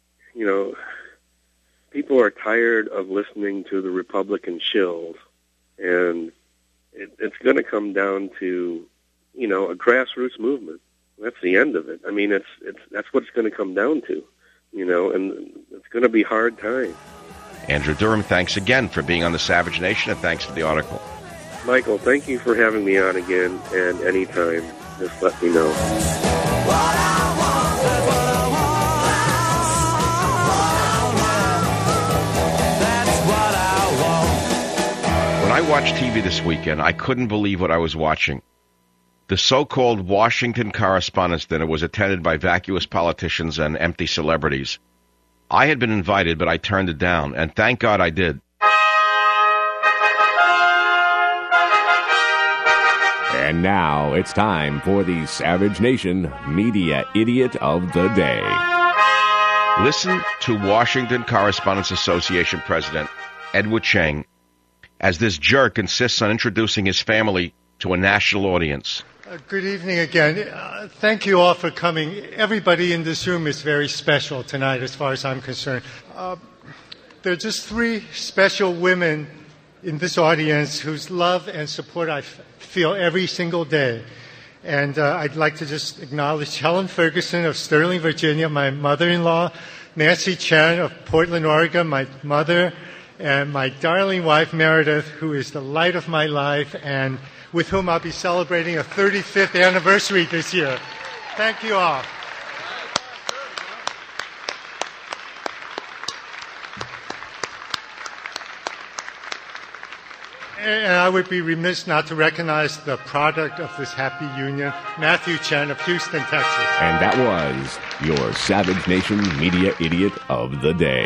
people are tired of listening to the Republican shills, and it's going to come down to, a grassroots movement. That's the end of it. I mean, that's what it's going to come down to, and it's going to be hard times. Andrew Durham, thanks again for being on the Savage Nation, and thanks for the article. Michael, thank you for having me on again, and anytime, just let me know. When I watched TV this weekend, I couldn't believe what I was watching. The so-called Washington Correspondents' Dinner was attended by vacuous politicians and empty celebrities. I had been invited, but I turned it down, and thank God I did. And now it's time for the Savage Nation Media Idiot of the Day. Listen to Washington Correspondents Association President Edward Cheng as this jerk insists on introducing his family to a national audience. Good evening again. Thank you all for coming. Everybody in this room is very special tonight as far as I'm concerned. There are just 3 special women in this audience whose love and support I feel every single day. And I'd like to just acknowledge Helen Ferguson of Sterling, Virginia, my mother-in-law, Nancy Chen of Portland, Oregon, my mother, and my darling wife, Meredith, who is the light of my life and with whom I'll be celebrating a 35th anniversary this year. Thank you all. And I would be remiss not to recognize the product of this happy union, Matthew Chen of Houston, Texas. And that was your Savage Nation Media Idiot of the Day.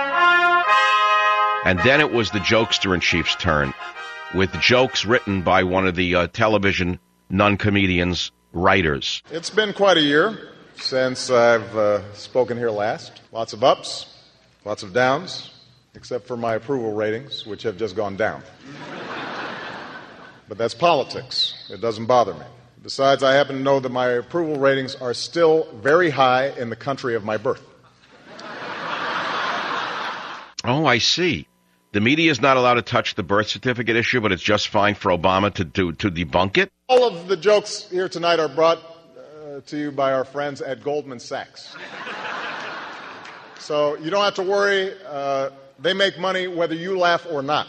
And then it was the jokester-in-chief's turn, with jokes written by one of the television non-comedians' writers. It's been quite a year since I've spoken here last. Lots of ups, lots of downs, except for my approval ratings, which have just gone down. But that's politics. It doesn't bother me. Besides, I happen to know that my approval ratings are still very high in the country of my birth. Oh, I see. The media is not allowed to touch the birth certificate issue, but it's just fine for Obama to debunk it? All of the jokes here tonight are brought to you by our friends at Goldman Sachs. So you don't have to worry. They make money whether you laugh or not.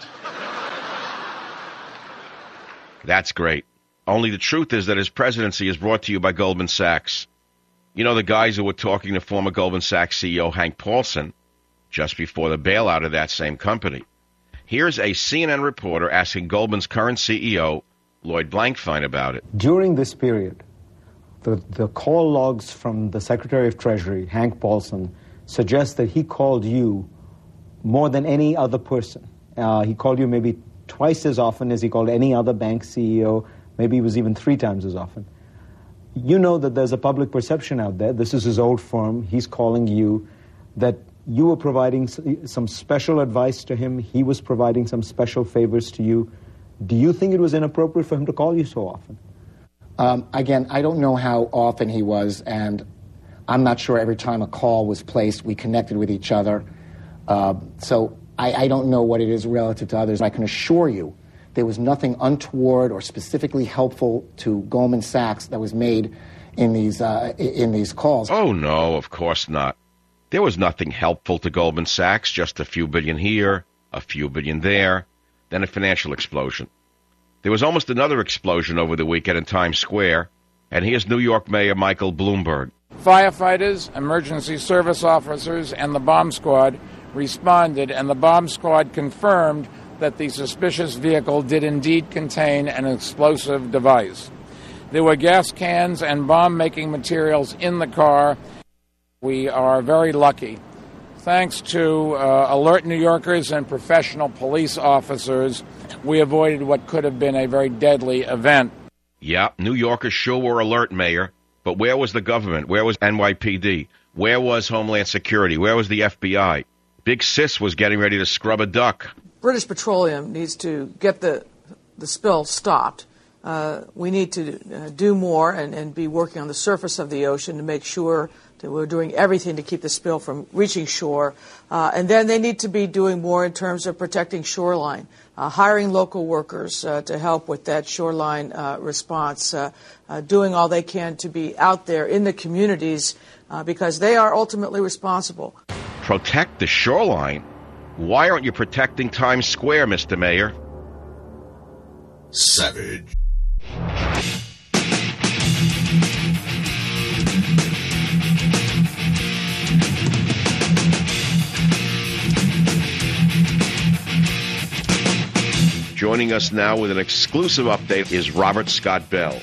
That's great. Only the truth is that his presidency is brought to you by Goldman Sachs. You know, the guys who were talking to former Goldman Sachs CEO Hank Paulson just before the bailout of that same company. Here's a CNN reporter asking Goldman's current CEO, Lloyd Blankfein, about it. During this period, the call logs from the Secretary of Treasury, Hank Paulson, suggest that he called you more than any other person. He called you maybe twice as often as he called any other bank CEO. Maybe it was even 3 times as often. You know that there's a public perception out there. This is his old firm. He's calling you, that you were providing some special advice to him. He was providing some special favors to you. Do you think it was inappropriate for him to call you so often? Again, I don't know how often he was, and I'm not sure every time a call was placed, we connected with each other. So I don't know what it is relative to others. I can assure you There was nothing untoward or specifically helpful to Goldman Sachs that was made in these calls. Oh, no, of course not. There was nothing helpful to Goldman Sachs, just a few billion here, a few billion there, then a financial explosion. There was almost another explosion over the weekend in Times Square, and here's New York Mayor Michael Bloomberg. Firefighters, emergency service officers, and the bomb squad responded, and the bomb squad confirmed that the suspicious vehicle did indeed contain an explosive device. There were gas cans and bomb-making materials in the car. We are very lucky. Thanks to alert New Yorkers and professional police officers, we avoided what could have been a very deadly event. Yeah, New Yorkers sure were alert, Mayor. But where was the government? Where was NYPD? Where was Homeland Security? Where was the FBI? Big Sis was getting ready to scrub a duck. British Petroleum needs to get the spill stopped. We need to do more and be working on the surface of the ocean to make sure that we're doing everything to keep the spill from reaching shore. And then they need to be doing more in terms of protecting shoreline, hiring local workers to help with that shoreline response, doing all they can to be out there in the communities because they are ultimately responsible. Protect the shoreline? Why aren't you protecting Times Square, Mr. Mayor? Savage. Joining us now with an exclusive update is Robert Scott Bell.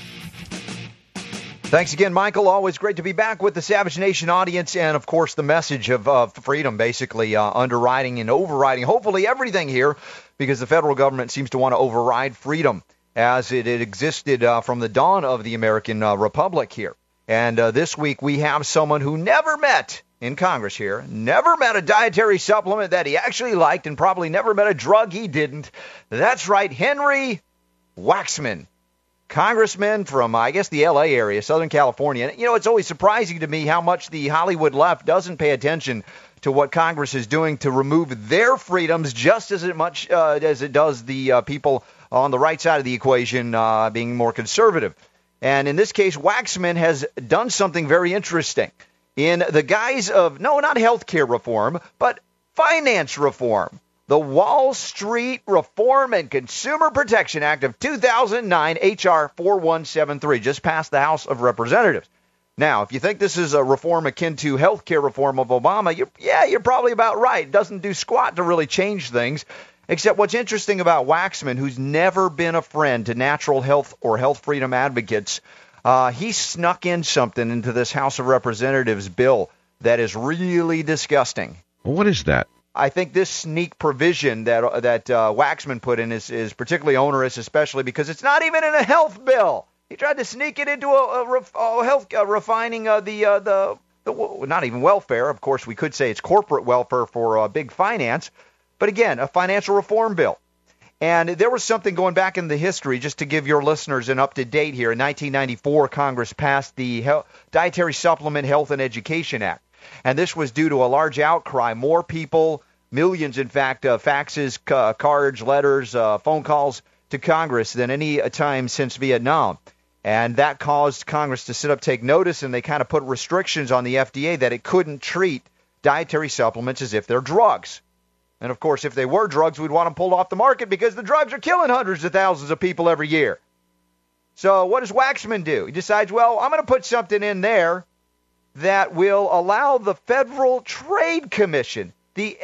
Thanks again, Michael. Always great to be back with the Savage Nation audience and, of course, the message of freedom, basically underwriting and overriding hopefully everything here because the federal government seems to want to override freedom as it existed from the dawn of the American Republic here. And this week we have someone who never met in Congress here, never met a dietary supplement that he actually liked and probably never met a drug he didn't. That's right, Henry Waxman. Congressman from, I guess, the L.A. area, Southern California. And, you know, it's always surprising to me how much the Hollywood left doesn't pay attention to what Congress is doing to remove their freedoms just as much as it does the people on the right side of the equation being more conservative. And in this case, Waxman has done something very interesting. In the guise of, no, not health care reform, but finance reform. The Wall Street Reform and Consumer Protection Act of 2009, H.R. 4173, just passed the House of Representatives. Now, if you think this is a reform akin to health care reform of Obama, you're probably about right. It doesn't do squat to really change things, except what's interesting about Waxman, who's never been a friend to natural health or health freedom advocates, he snuck in something into this House of Representatives bill that is really disgusting. Well, what is that? I think this sneak provision that Waxman put in is particularly onerous, especially because it's not even in a health bill. He tried to sneak it into a health refining the not even welfare. Of course, we could say it's corporate welfare for big finance, but again, a financial reform bill. And there was something going back in the history, just to give your listeners an up-to-date here. In 1994, Congress passed the Dietary Supplement Health and Education Act. And this was due to a large outcry. More people, millions in fact, faxes, cards, letters, phone calls to Congress than any time since Vietnam. And that caused Congress to sit up, take notice, and they kind of put restrictions on the FDA that it couldn't treat dietary supplements as if they're drugs. And, of course, if they were drugs, we'd want them pulled off the market because the drugs are killing hundreds of thousands of people every year. So what does Waxman do? He decides, well, I'm going to put something in there that will allow the Federal Trade Commission, the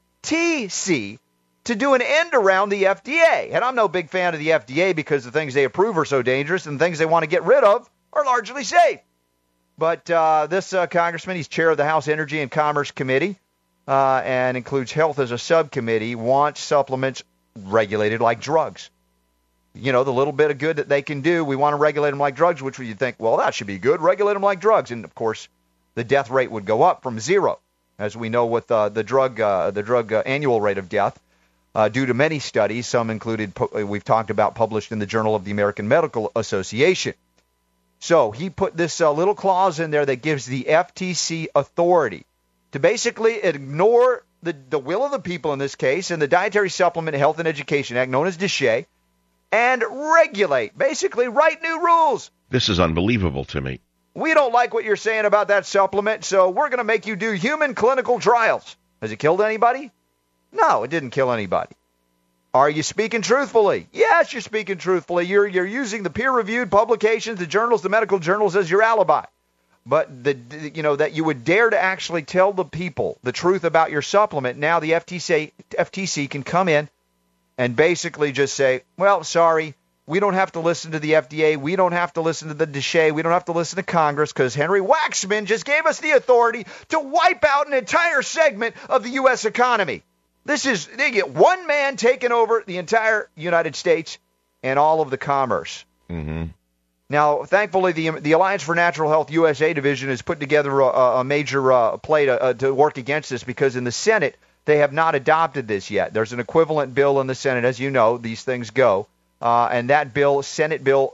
FTC, to do an end around the FDA. And I'm no big fan of the FDA because the things they approve are so dangerous and the things they want to get rid of are largely safe. But this congressman, he's chair of the House Energy and Commerce Committee and includes health as a subcommittee, wants supplements regulated like drugs. You know, the little bit of good that they can do, we want to regulate them like drugs, which you think, well, that should be good. Regulate them like drugs. And, of course, the death rate would go up from zero, as we know with the drug annual rate of death, due to many studies, some included, we've talked about, published in the Journal of the American Medical Association. So he put this little clause in there that gives the FTC authority to basically ignore the will of the people in this case, and the Dietary Supplement Health and Education Act, known as DSHEA, and regulate. Basically, write new rules. This is unbelievable to me. We don't like what you're saying about that supplement, so we're going to make you do human clinical trials. Has it killed anybody? No, it didn't kill anybody. Are you speaking truthfully? Yes, you're speaking truthfully. You're using the peer-reviewed publications, the journals, the medical journals as your alibi. But that you would dare to actually tell the people the truth about your supplement. Now the FTC can come in and basically just say, well, sorry, we don't have to listen to the FDA. We don't have to listen to the DSHEA. We don't have to listen to Congress because Henry Waxman just gave us the authority to wipe out an entire segment of the U.S. economy. They get one man taking over the entire United States and all of the commerce. Mm-hmm. Now, thankfully, the Alliance for Natural Health USA division has put together a major play to work against this because in the Senate, they have not adopted this yet. There's an equivalent bill in the Senate. As you know, these things go. And that bill, Senate Bill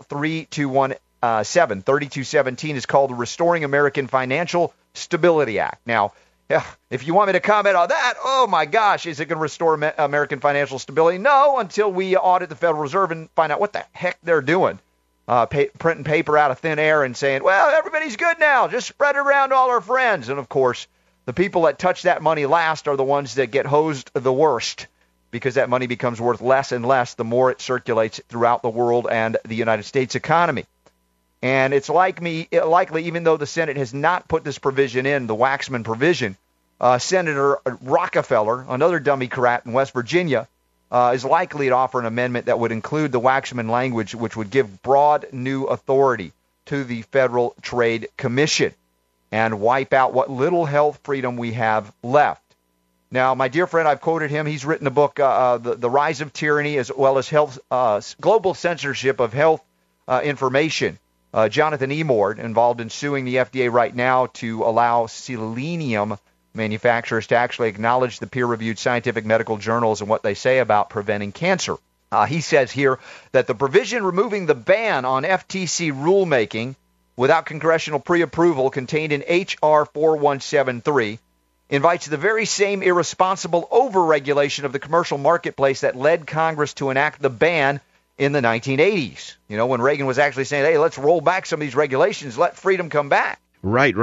3217, is called the Restoring American Financial Stability Act. Now, if you want me to comment on that, oh my gosh, is it going to restore American financial stability? No, until we audit the Federal Reserve and find out what the heck they're doing. Printing paper out of thin air and saying, well, everybody's good now. Just spread it around to all our friends. And, of course, the people that touch that money last are the ones that get hosed the worst because that money becomes worth less and less the more it circulates throughout the world and the United States economy. And it's likely, even though the Senate has not put this provision in, the Waxman provision, Senator Rockefeller, another Democrat in West Virginia, is likely to offer an amendment that would include the Waxman language, which would give broad new authority to the Federal Trade Commission and wipe out what little health freedom we have left. Now, my dear friend, I've quoted him. He's written a book, The Rise of Tyranny, as well as Global Censorship of Health Information. Jonathan Emord, involved in suing the FDA right now to allow selenium manufacturers to actually acknowledge the peer-reviewed scientific medical journals and what they say about preventing cancer. He says here that the provision removing the ban on FTC rulemaking without congressional pre-approval contained in H.R. 4173 invites the very same irresponsible overregulation of the commercial marketplace that led Congress to enact the ban in the 1980s. You know, when Reagan was actually saying, hey, let's roll back some of these regulations, let freedom come back. Right.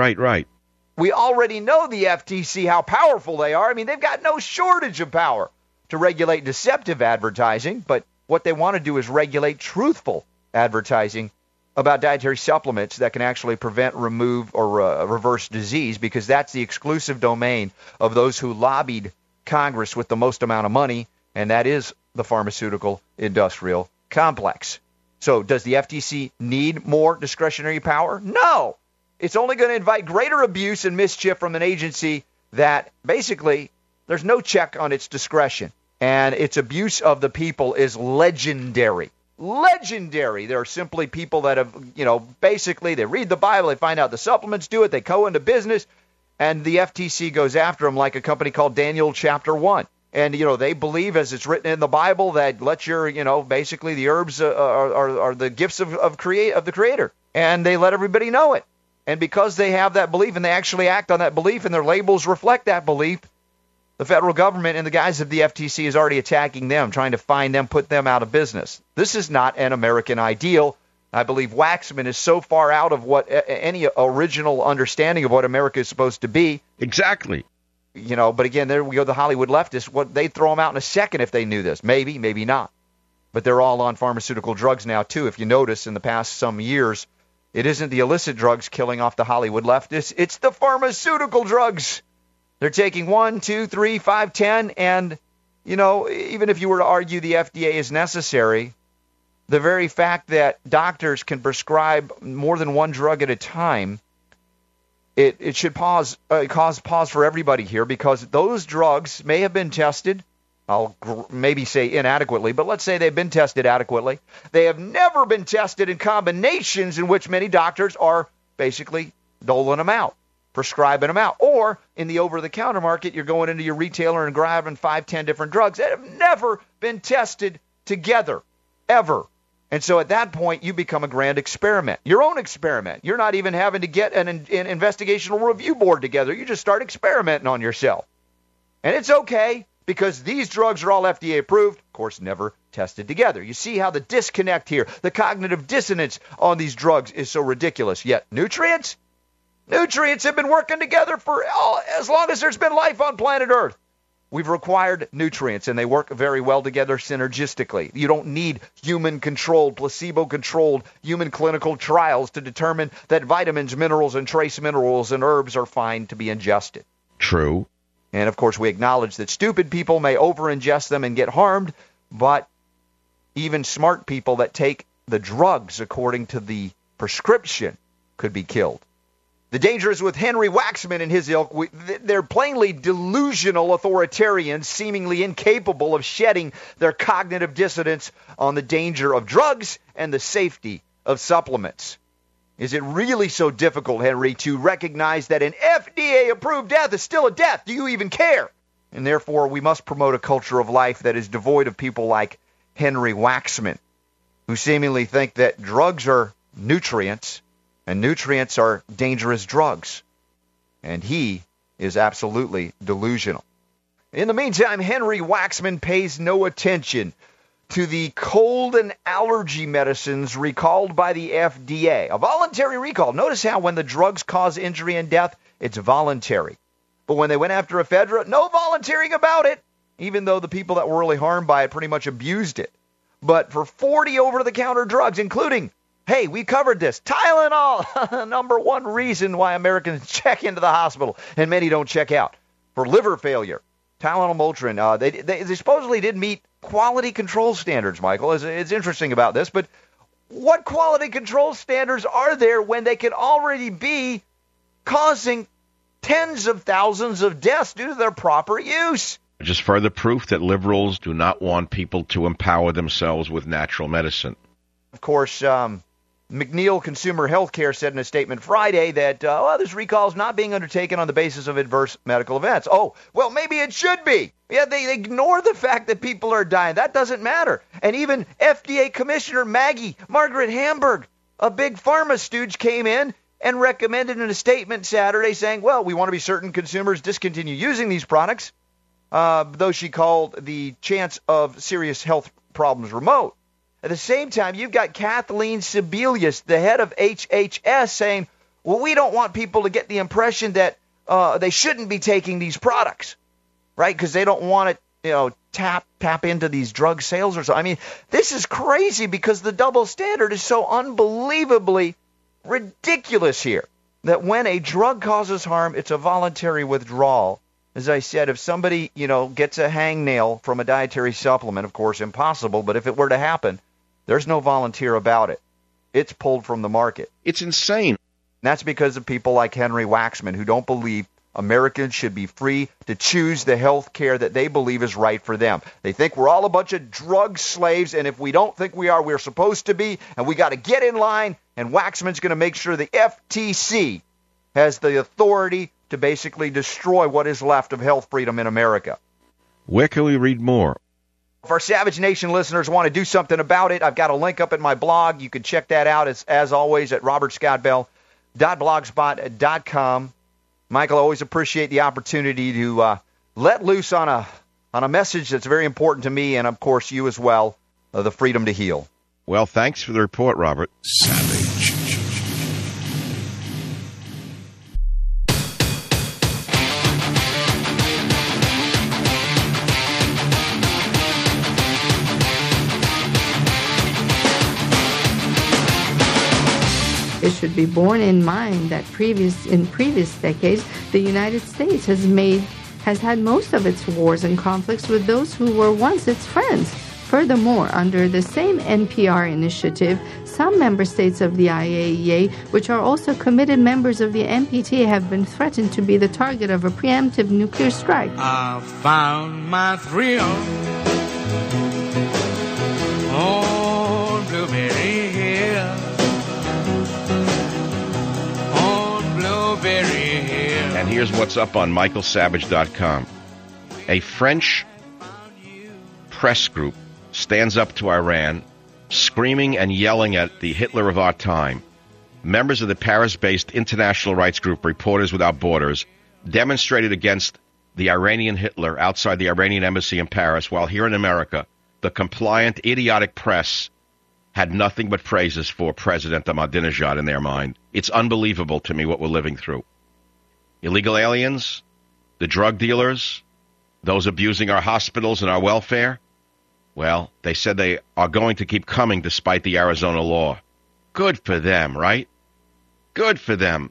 We already know the FTC, how powerful they are. I mean, they've got no shortage of power to regulate deceptive advertising, but what they want to do is regulate truthful advertising about dietary supplements that can actually prevent, remove, or reverse disease, because that's the exclusive domain of those who lobbied Congress with the most amount of money, and that is the pharmaceutical industrial complex. So does the FTC need more discretionary power? No. It's only going to invite greater abuse and mischief from an agency that basically there's no check on its discretion. And its abuse of the people is legendary. Legendary. There are simply people that have, basically they read the Bible, they find out the supplements do it, they go into business, and the FTC goes after them like a company called Daniel Chapter 1. And, they believe, as it's written in the Bible, that let your, basically the herbs are the gifts of the Creator. And they let everybody know it. And because they have that belief and they actually act on that belief and their labels reflect that belief, the federal government and the guys of the FTC is already attacking them, trying to find them, put them out of business. This is not an American ideal. I believe Waxman is so far out of what any original understanding of what America is supposed to be. Exactly. But again, there we go, the Hollywood leftists. They'd throw them out in a second if they knew this. Maybe, maybe not. But they're all on pharmaceutical drugs now, too. If you notice, in the past some years, it isn't the illicit drugs killing off the Hollywood leftists. It's the pharmaceutical drugs. They're taking 1, 2, 3, 5, 10, and, even if you were to argue the FDA is necessary, the very fact that doctors can prescribe more than one drug at a time, it should cause pause for everybody here, because those drugs may have been tested. I'll maybe say inadequately, but let's say they've been tested adequately. They have never been tested in combinations in which many doctors are basically doling them out, prescribing them out. Or in the over-the-counter market, you're going into your retailer and grabbing 5, 10 different drugs that have never been tested together, ever. And so at that point, you become a grand experiment, your own experiment. You're not even having to get an investigational review board together. You just start experimenting on yourself. And it's okay. because these drugs are all FDA approved, of course, never tested together. You see how the disconnect here, the cognitive dissonance on these drugs is so ridiculous. Yet nutrients have been working together for as long as there's been life on planet Earth. We've required nutrients, and they work very well together synergistically. You don't need human-controlled, placebo-controlled human clinical trials to determine that vitamins, minerals, and trace minerals and herbs are fine to be ingested. True. And, of course, we acknowledge that stupid people may over-ingest them and get harmed, but even smart people that take the drugs according to the prescription could be killed. The danger is with Henry Waxman and his ilk. They're plainly delusional authoritarians, seemingly incapable of shedding their cognitive dissonance on the danger of drugs and the safety of supplements. Is it really so difficult, Henry, to recognize that an FDA-approved death is still a death? Do you even care? And therefore, we must promote a culture of life that is devoid of people like Henry Waxman, who seemingly think that drugs are nutrients, and nutrients are dangerous drugs. And he is absolutely delusional. In the meantime, Henry Waxman pays no attention to the cold and allergy medicines recalled by the FDA. A voluntary recall. Notice how when the drugs cause injury and death, it's voluntary. But when they went after ephedra, no volunteering about it, even though the people that were really harmed by it pretty much abused it. But for 40 over-the-counter drugs, including, hey, we covered this, Tylenol, number one reason why Americans check into the hospital and many don't check out, for liver failure. Tylenol, Motrin, they supposedly did meet quality control standards, Michael. It's interesting about this, but what quality control standards are there when they can already be causing tens of thousands of deaths due to their proper use? Just further proof that liberals do not want people to empower themselves with natural medicine. Of course, McNeil Consumer Healthcare said in a statement Friday that, this recall is not being undertaken on the basis of adverse medical events. Oh, well, maybe it should be. Yeah, they ignore the fact that people are dying. That doesn't matter. And even FDA Commissioner Margaret Hamburg, a big pharma stooge, came in and recommended in a statement Saturday saying, well, we want to be certain consumers discontinue using these products, though she called the chance of serious health problems remote. At the same time, you've got Kathleen Sebelius, the head of HHS, saying, well, we don't want people to get the impression that they shouldn't be taking these products, right? Because they don't want to, tap into these drug sales or so. I mean, this is crazy because the double standard is so unbelievably ridiculous here that when a drug causes harm, it's a voluntary withdrawal. As I said, if somebody, gets a hangnail from a dietary supplement, of course, impossible, but if it were to happen, there's no volunteer about it. It's pulled from the market. It's insane. And that's because of people like Henry Waxman who don't believe Americans should be free to choose the health care that they believe is right for them. They think we're all a bunch of drug slaves, and if we don't think we are, we're supposed to be, and we got to get in line, and Waxman's going to make sure the FTC has the authority to basically destroy what is left of health freedom in America. Where can we read more? If our Savage Nation listeners want to do something about it, I've got a link up in my blog. You can check that out, as always, at robertscottbell.blogspot.com. Michael, I always appreciate the opportunity to let loose on a message that's very important to me and, of course, you as well, the freedom to heal. Well, thanks for the report, Robert. Savage. It should be borne in mind that in previous decades, the United States has had most of its wars and conflicts with those who were once its friends. Furthermore, under the same NPR initiative, some member states of the IAEA, which are also committed members of the NPT, have been threatened to be the target of a preemptive nuclear strike. I found my thrill on Blueberry Hill. And here's what's up on michaelsavage.com. A French press group stands up to Iran, screaming and yelling at the Hitler of our time. Members of the Paris-based international rights group Reporters Without Borders demonstrated against the Iranian Hitler outside the Iranian embassy in Paris, while here in America, the compliant, idiotic press had nothing but praises for President Ahmadinejad in their mind. It's unbelievable to me what we're living through. Illegal aliens, the drug dealers, those abusing our hospitals and our welfare, well, they said they are going to keep coming despite the Arizona law. Good for them, right? Good for them.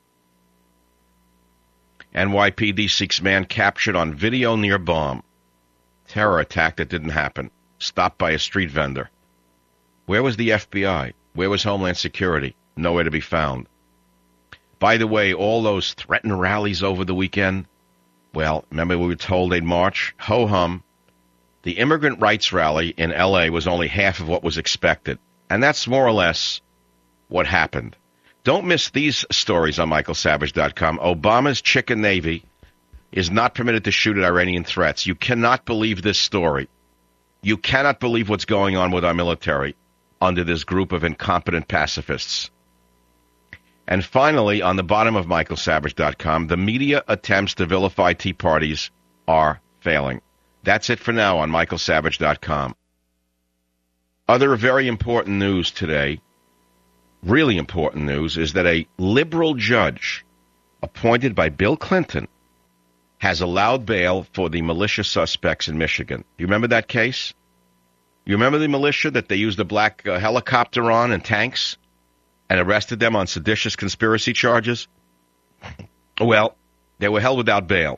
NYPD seeks man captured on video near bomb. Terror attack that didn't happen. Stopped by a street vendor. Where was the FBI? Where was Homeland Security? Nowhere to be found. By the way, all those threatened rallies over the weekend, well, remember we were told they'd march? Ho-hum. The immigrant rights rally in L.A. was only half of what was expected. And that's more or less what happened. Don't miss these stories on MichaelSavage.com. Obama's chicken navy is not permitted to shoot at Iranian threats. You cannot believe this story. You cannot believe what's going on with our military under this group of incompetent pacifists. And finally, on the bottom of MichaelSavage.com, the media attempts to vilify Tea Parties are failing. That's it for now on MichaelSavage.com. Other very important news today, really important news, is that a liberal judge appointed by Bill Clinton has allowed bail for the militia suspects in Michigan. Do you remember that case? You remember the militia that they used a black helicopter on and tanks and arrested them on seditious conspiracy charges? Well, they were held without bail,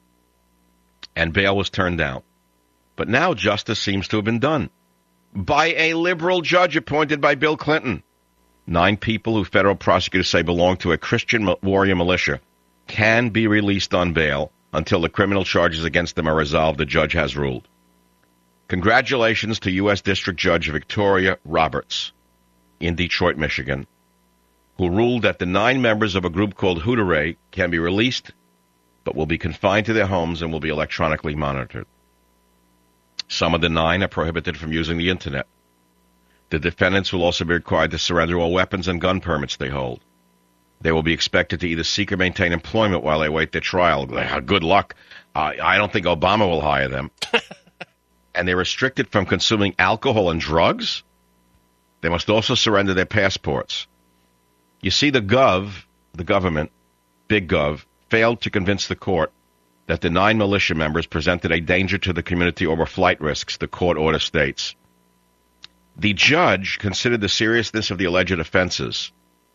and bail was turned down. But now justice seems to have been done by a liberal judge appointed by Bill Clinton. 9 people who federal prosecutors say belong to a Christian warrior militia can be released on bail until the criminal charges against them are resolved, the judge has ruled. Congratulations to U.S. District Judge Victoria Roberts in Detroit, Michigan, who ruled that the 9 members of a group called Hooteré can be released, but will be confined to their homes and will be electronically monitored. Some of the 9 are prohibited from using the Internet. The defendants will also be required to surrender all weapons and gun permits they hold. They will be expected to either seek or maintain employment while they await their trial. Good luck. I don't think Obama will hire them. And they're restricted from consuming alcohol and drugs. They must also surrender their passports. You see, the government, Big Gov, failed to convince the court that the 9 militia members presented a danger to the community or were flight risks, the court order states. The judge considered the seriousness of the alleged offenses.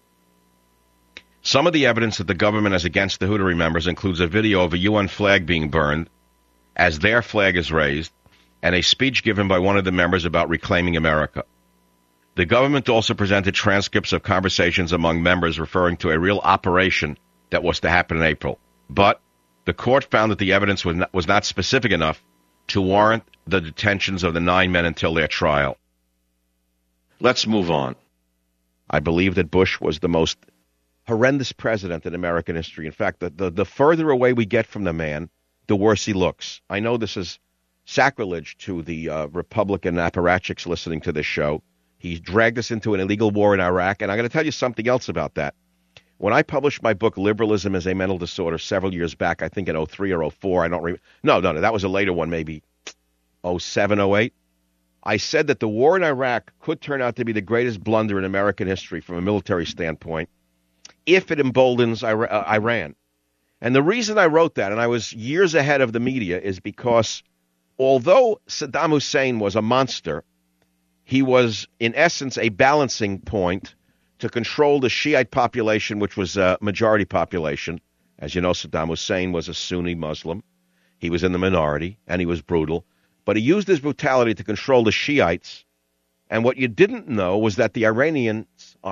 Some of the evidence that the government has against the Hooteré members includes a video of a UN flag being burned as their flag is raised, and a speech given by one of the members about reclaiming America. The government also presented transcripts of conversations among members referring to a real operation that was to happen in April. But the court found that the evidence was not specific enough to warrant the detentions of the 9 men until their trial. Let's move on. I believe that Bush was the most horrendous president in American history. In fact, the further away we get from the man, the worse he looks. I know this is sacrilege to the Republican apparatchiks listening to this show. He dragged us into an illegal war in Iraq, and I'm going to tell you something else about that. When I published my book, Liberalism is a Mental Disorder, several years back, I think in 03 or 04, I don't remember. No, that was a later one, maybe 07, 08. I said that the war in Iraq could turn out to be the greatest blunder in American history from a military standpoint if it emboldens Iran. And the reason I wrote that, and I was years ahead of the media, is because although Saddam Hussein was a monster, he was, in essence, a balancing point to control the Shiite population, which was a majority population. As you know, Saddam Hussein was a Sunni Muslim. He was in the minority, and he was brutal. But he used his brutality to control the Shiites. And what you didn't know was that the Iranians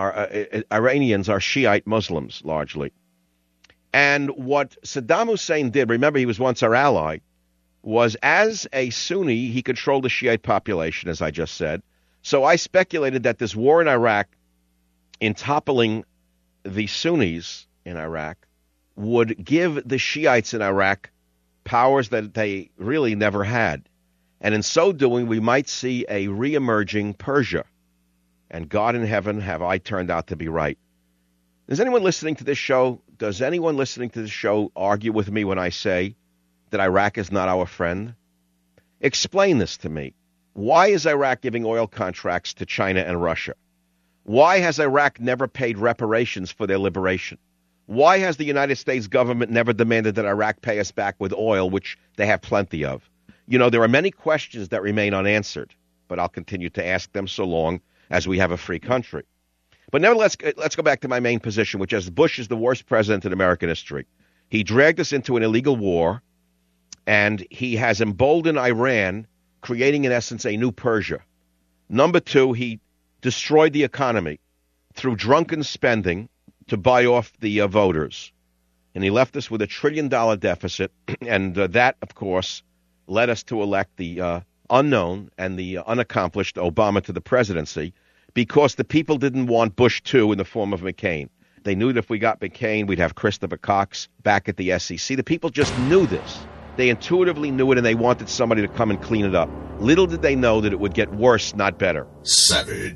are Shiite Muslims, largely. And what Saddam Hussein did, remember he was once our ally, was as a Sunni, he controlled the Shiite population, as I just said. So I speculated that this war in Iraq, in toppling the Sunnis in Iraq, would give the Shiites in Iraq powers that they really never had. And in so doing, we might see a re-emerging Persia. And God in heaven, have I turned out to be right. Does anyone listening to this show argue with me when I say that Iraq is not our friend? Explain this to me. Why is Iraq giving oil contracts to China and Russia? Why has Iraq never paid reparations for their liberation? Why has the United States government never demanded that Iraq pay us back with oil, which they have plenty of? You know, there are many questions that remain unanswered, but I'll continue to ask them so long as we have a free country. But nevertheless, let's go back to my main position, which is Bush is the worst president in American history. He dragged us into an illegal war, and he has emboldened Iran, creating, in essence, a new Persia. Number two, he destroyed the economy through drunken spending to buy off the voters. And he left us with $1 trillion deficit, and that, of course, led us to elect the unknown and the unaccomplished Obama to the presidency, because the people didn't want Bush 2 in the form of McCain. They knew that if we got McCain, we'd have Christopher Cox back at the SEC. The people just knew this. They intuitively knew it, and they wanted somebody to come and clean it up. Little did they know that it would get worse, not better. Savage.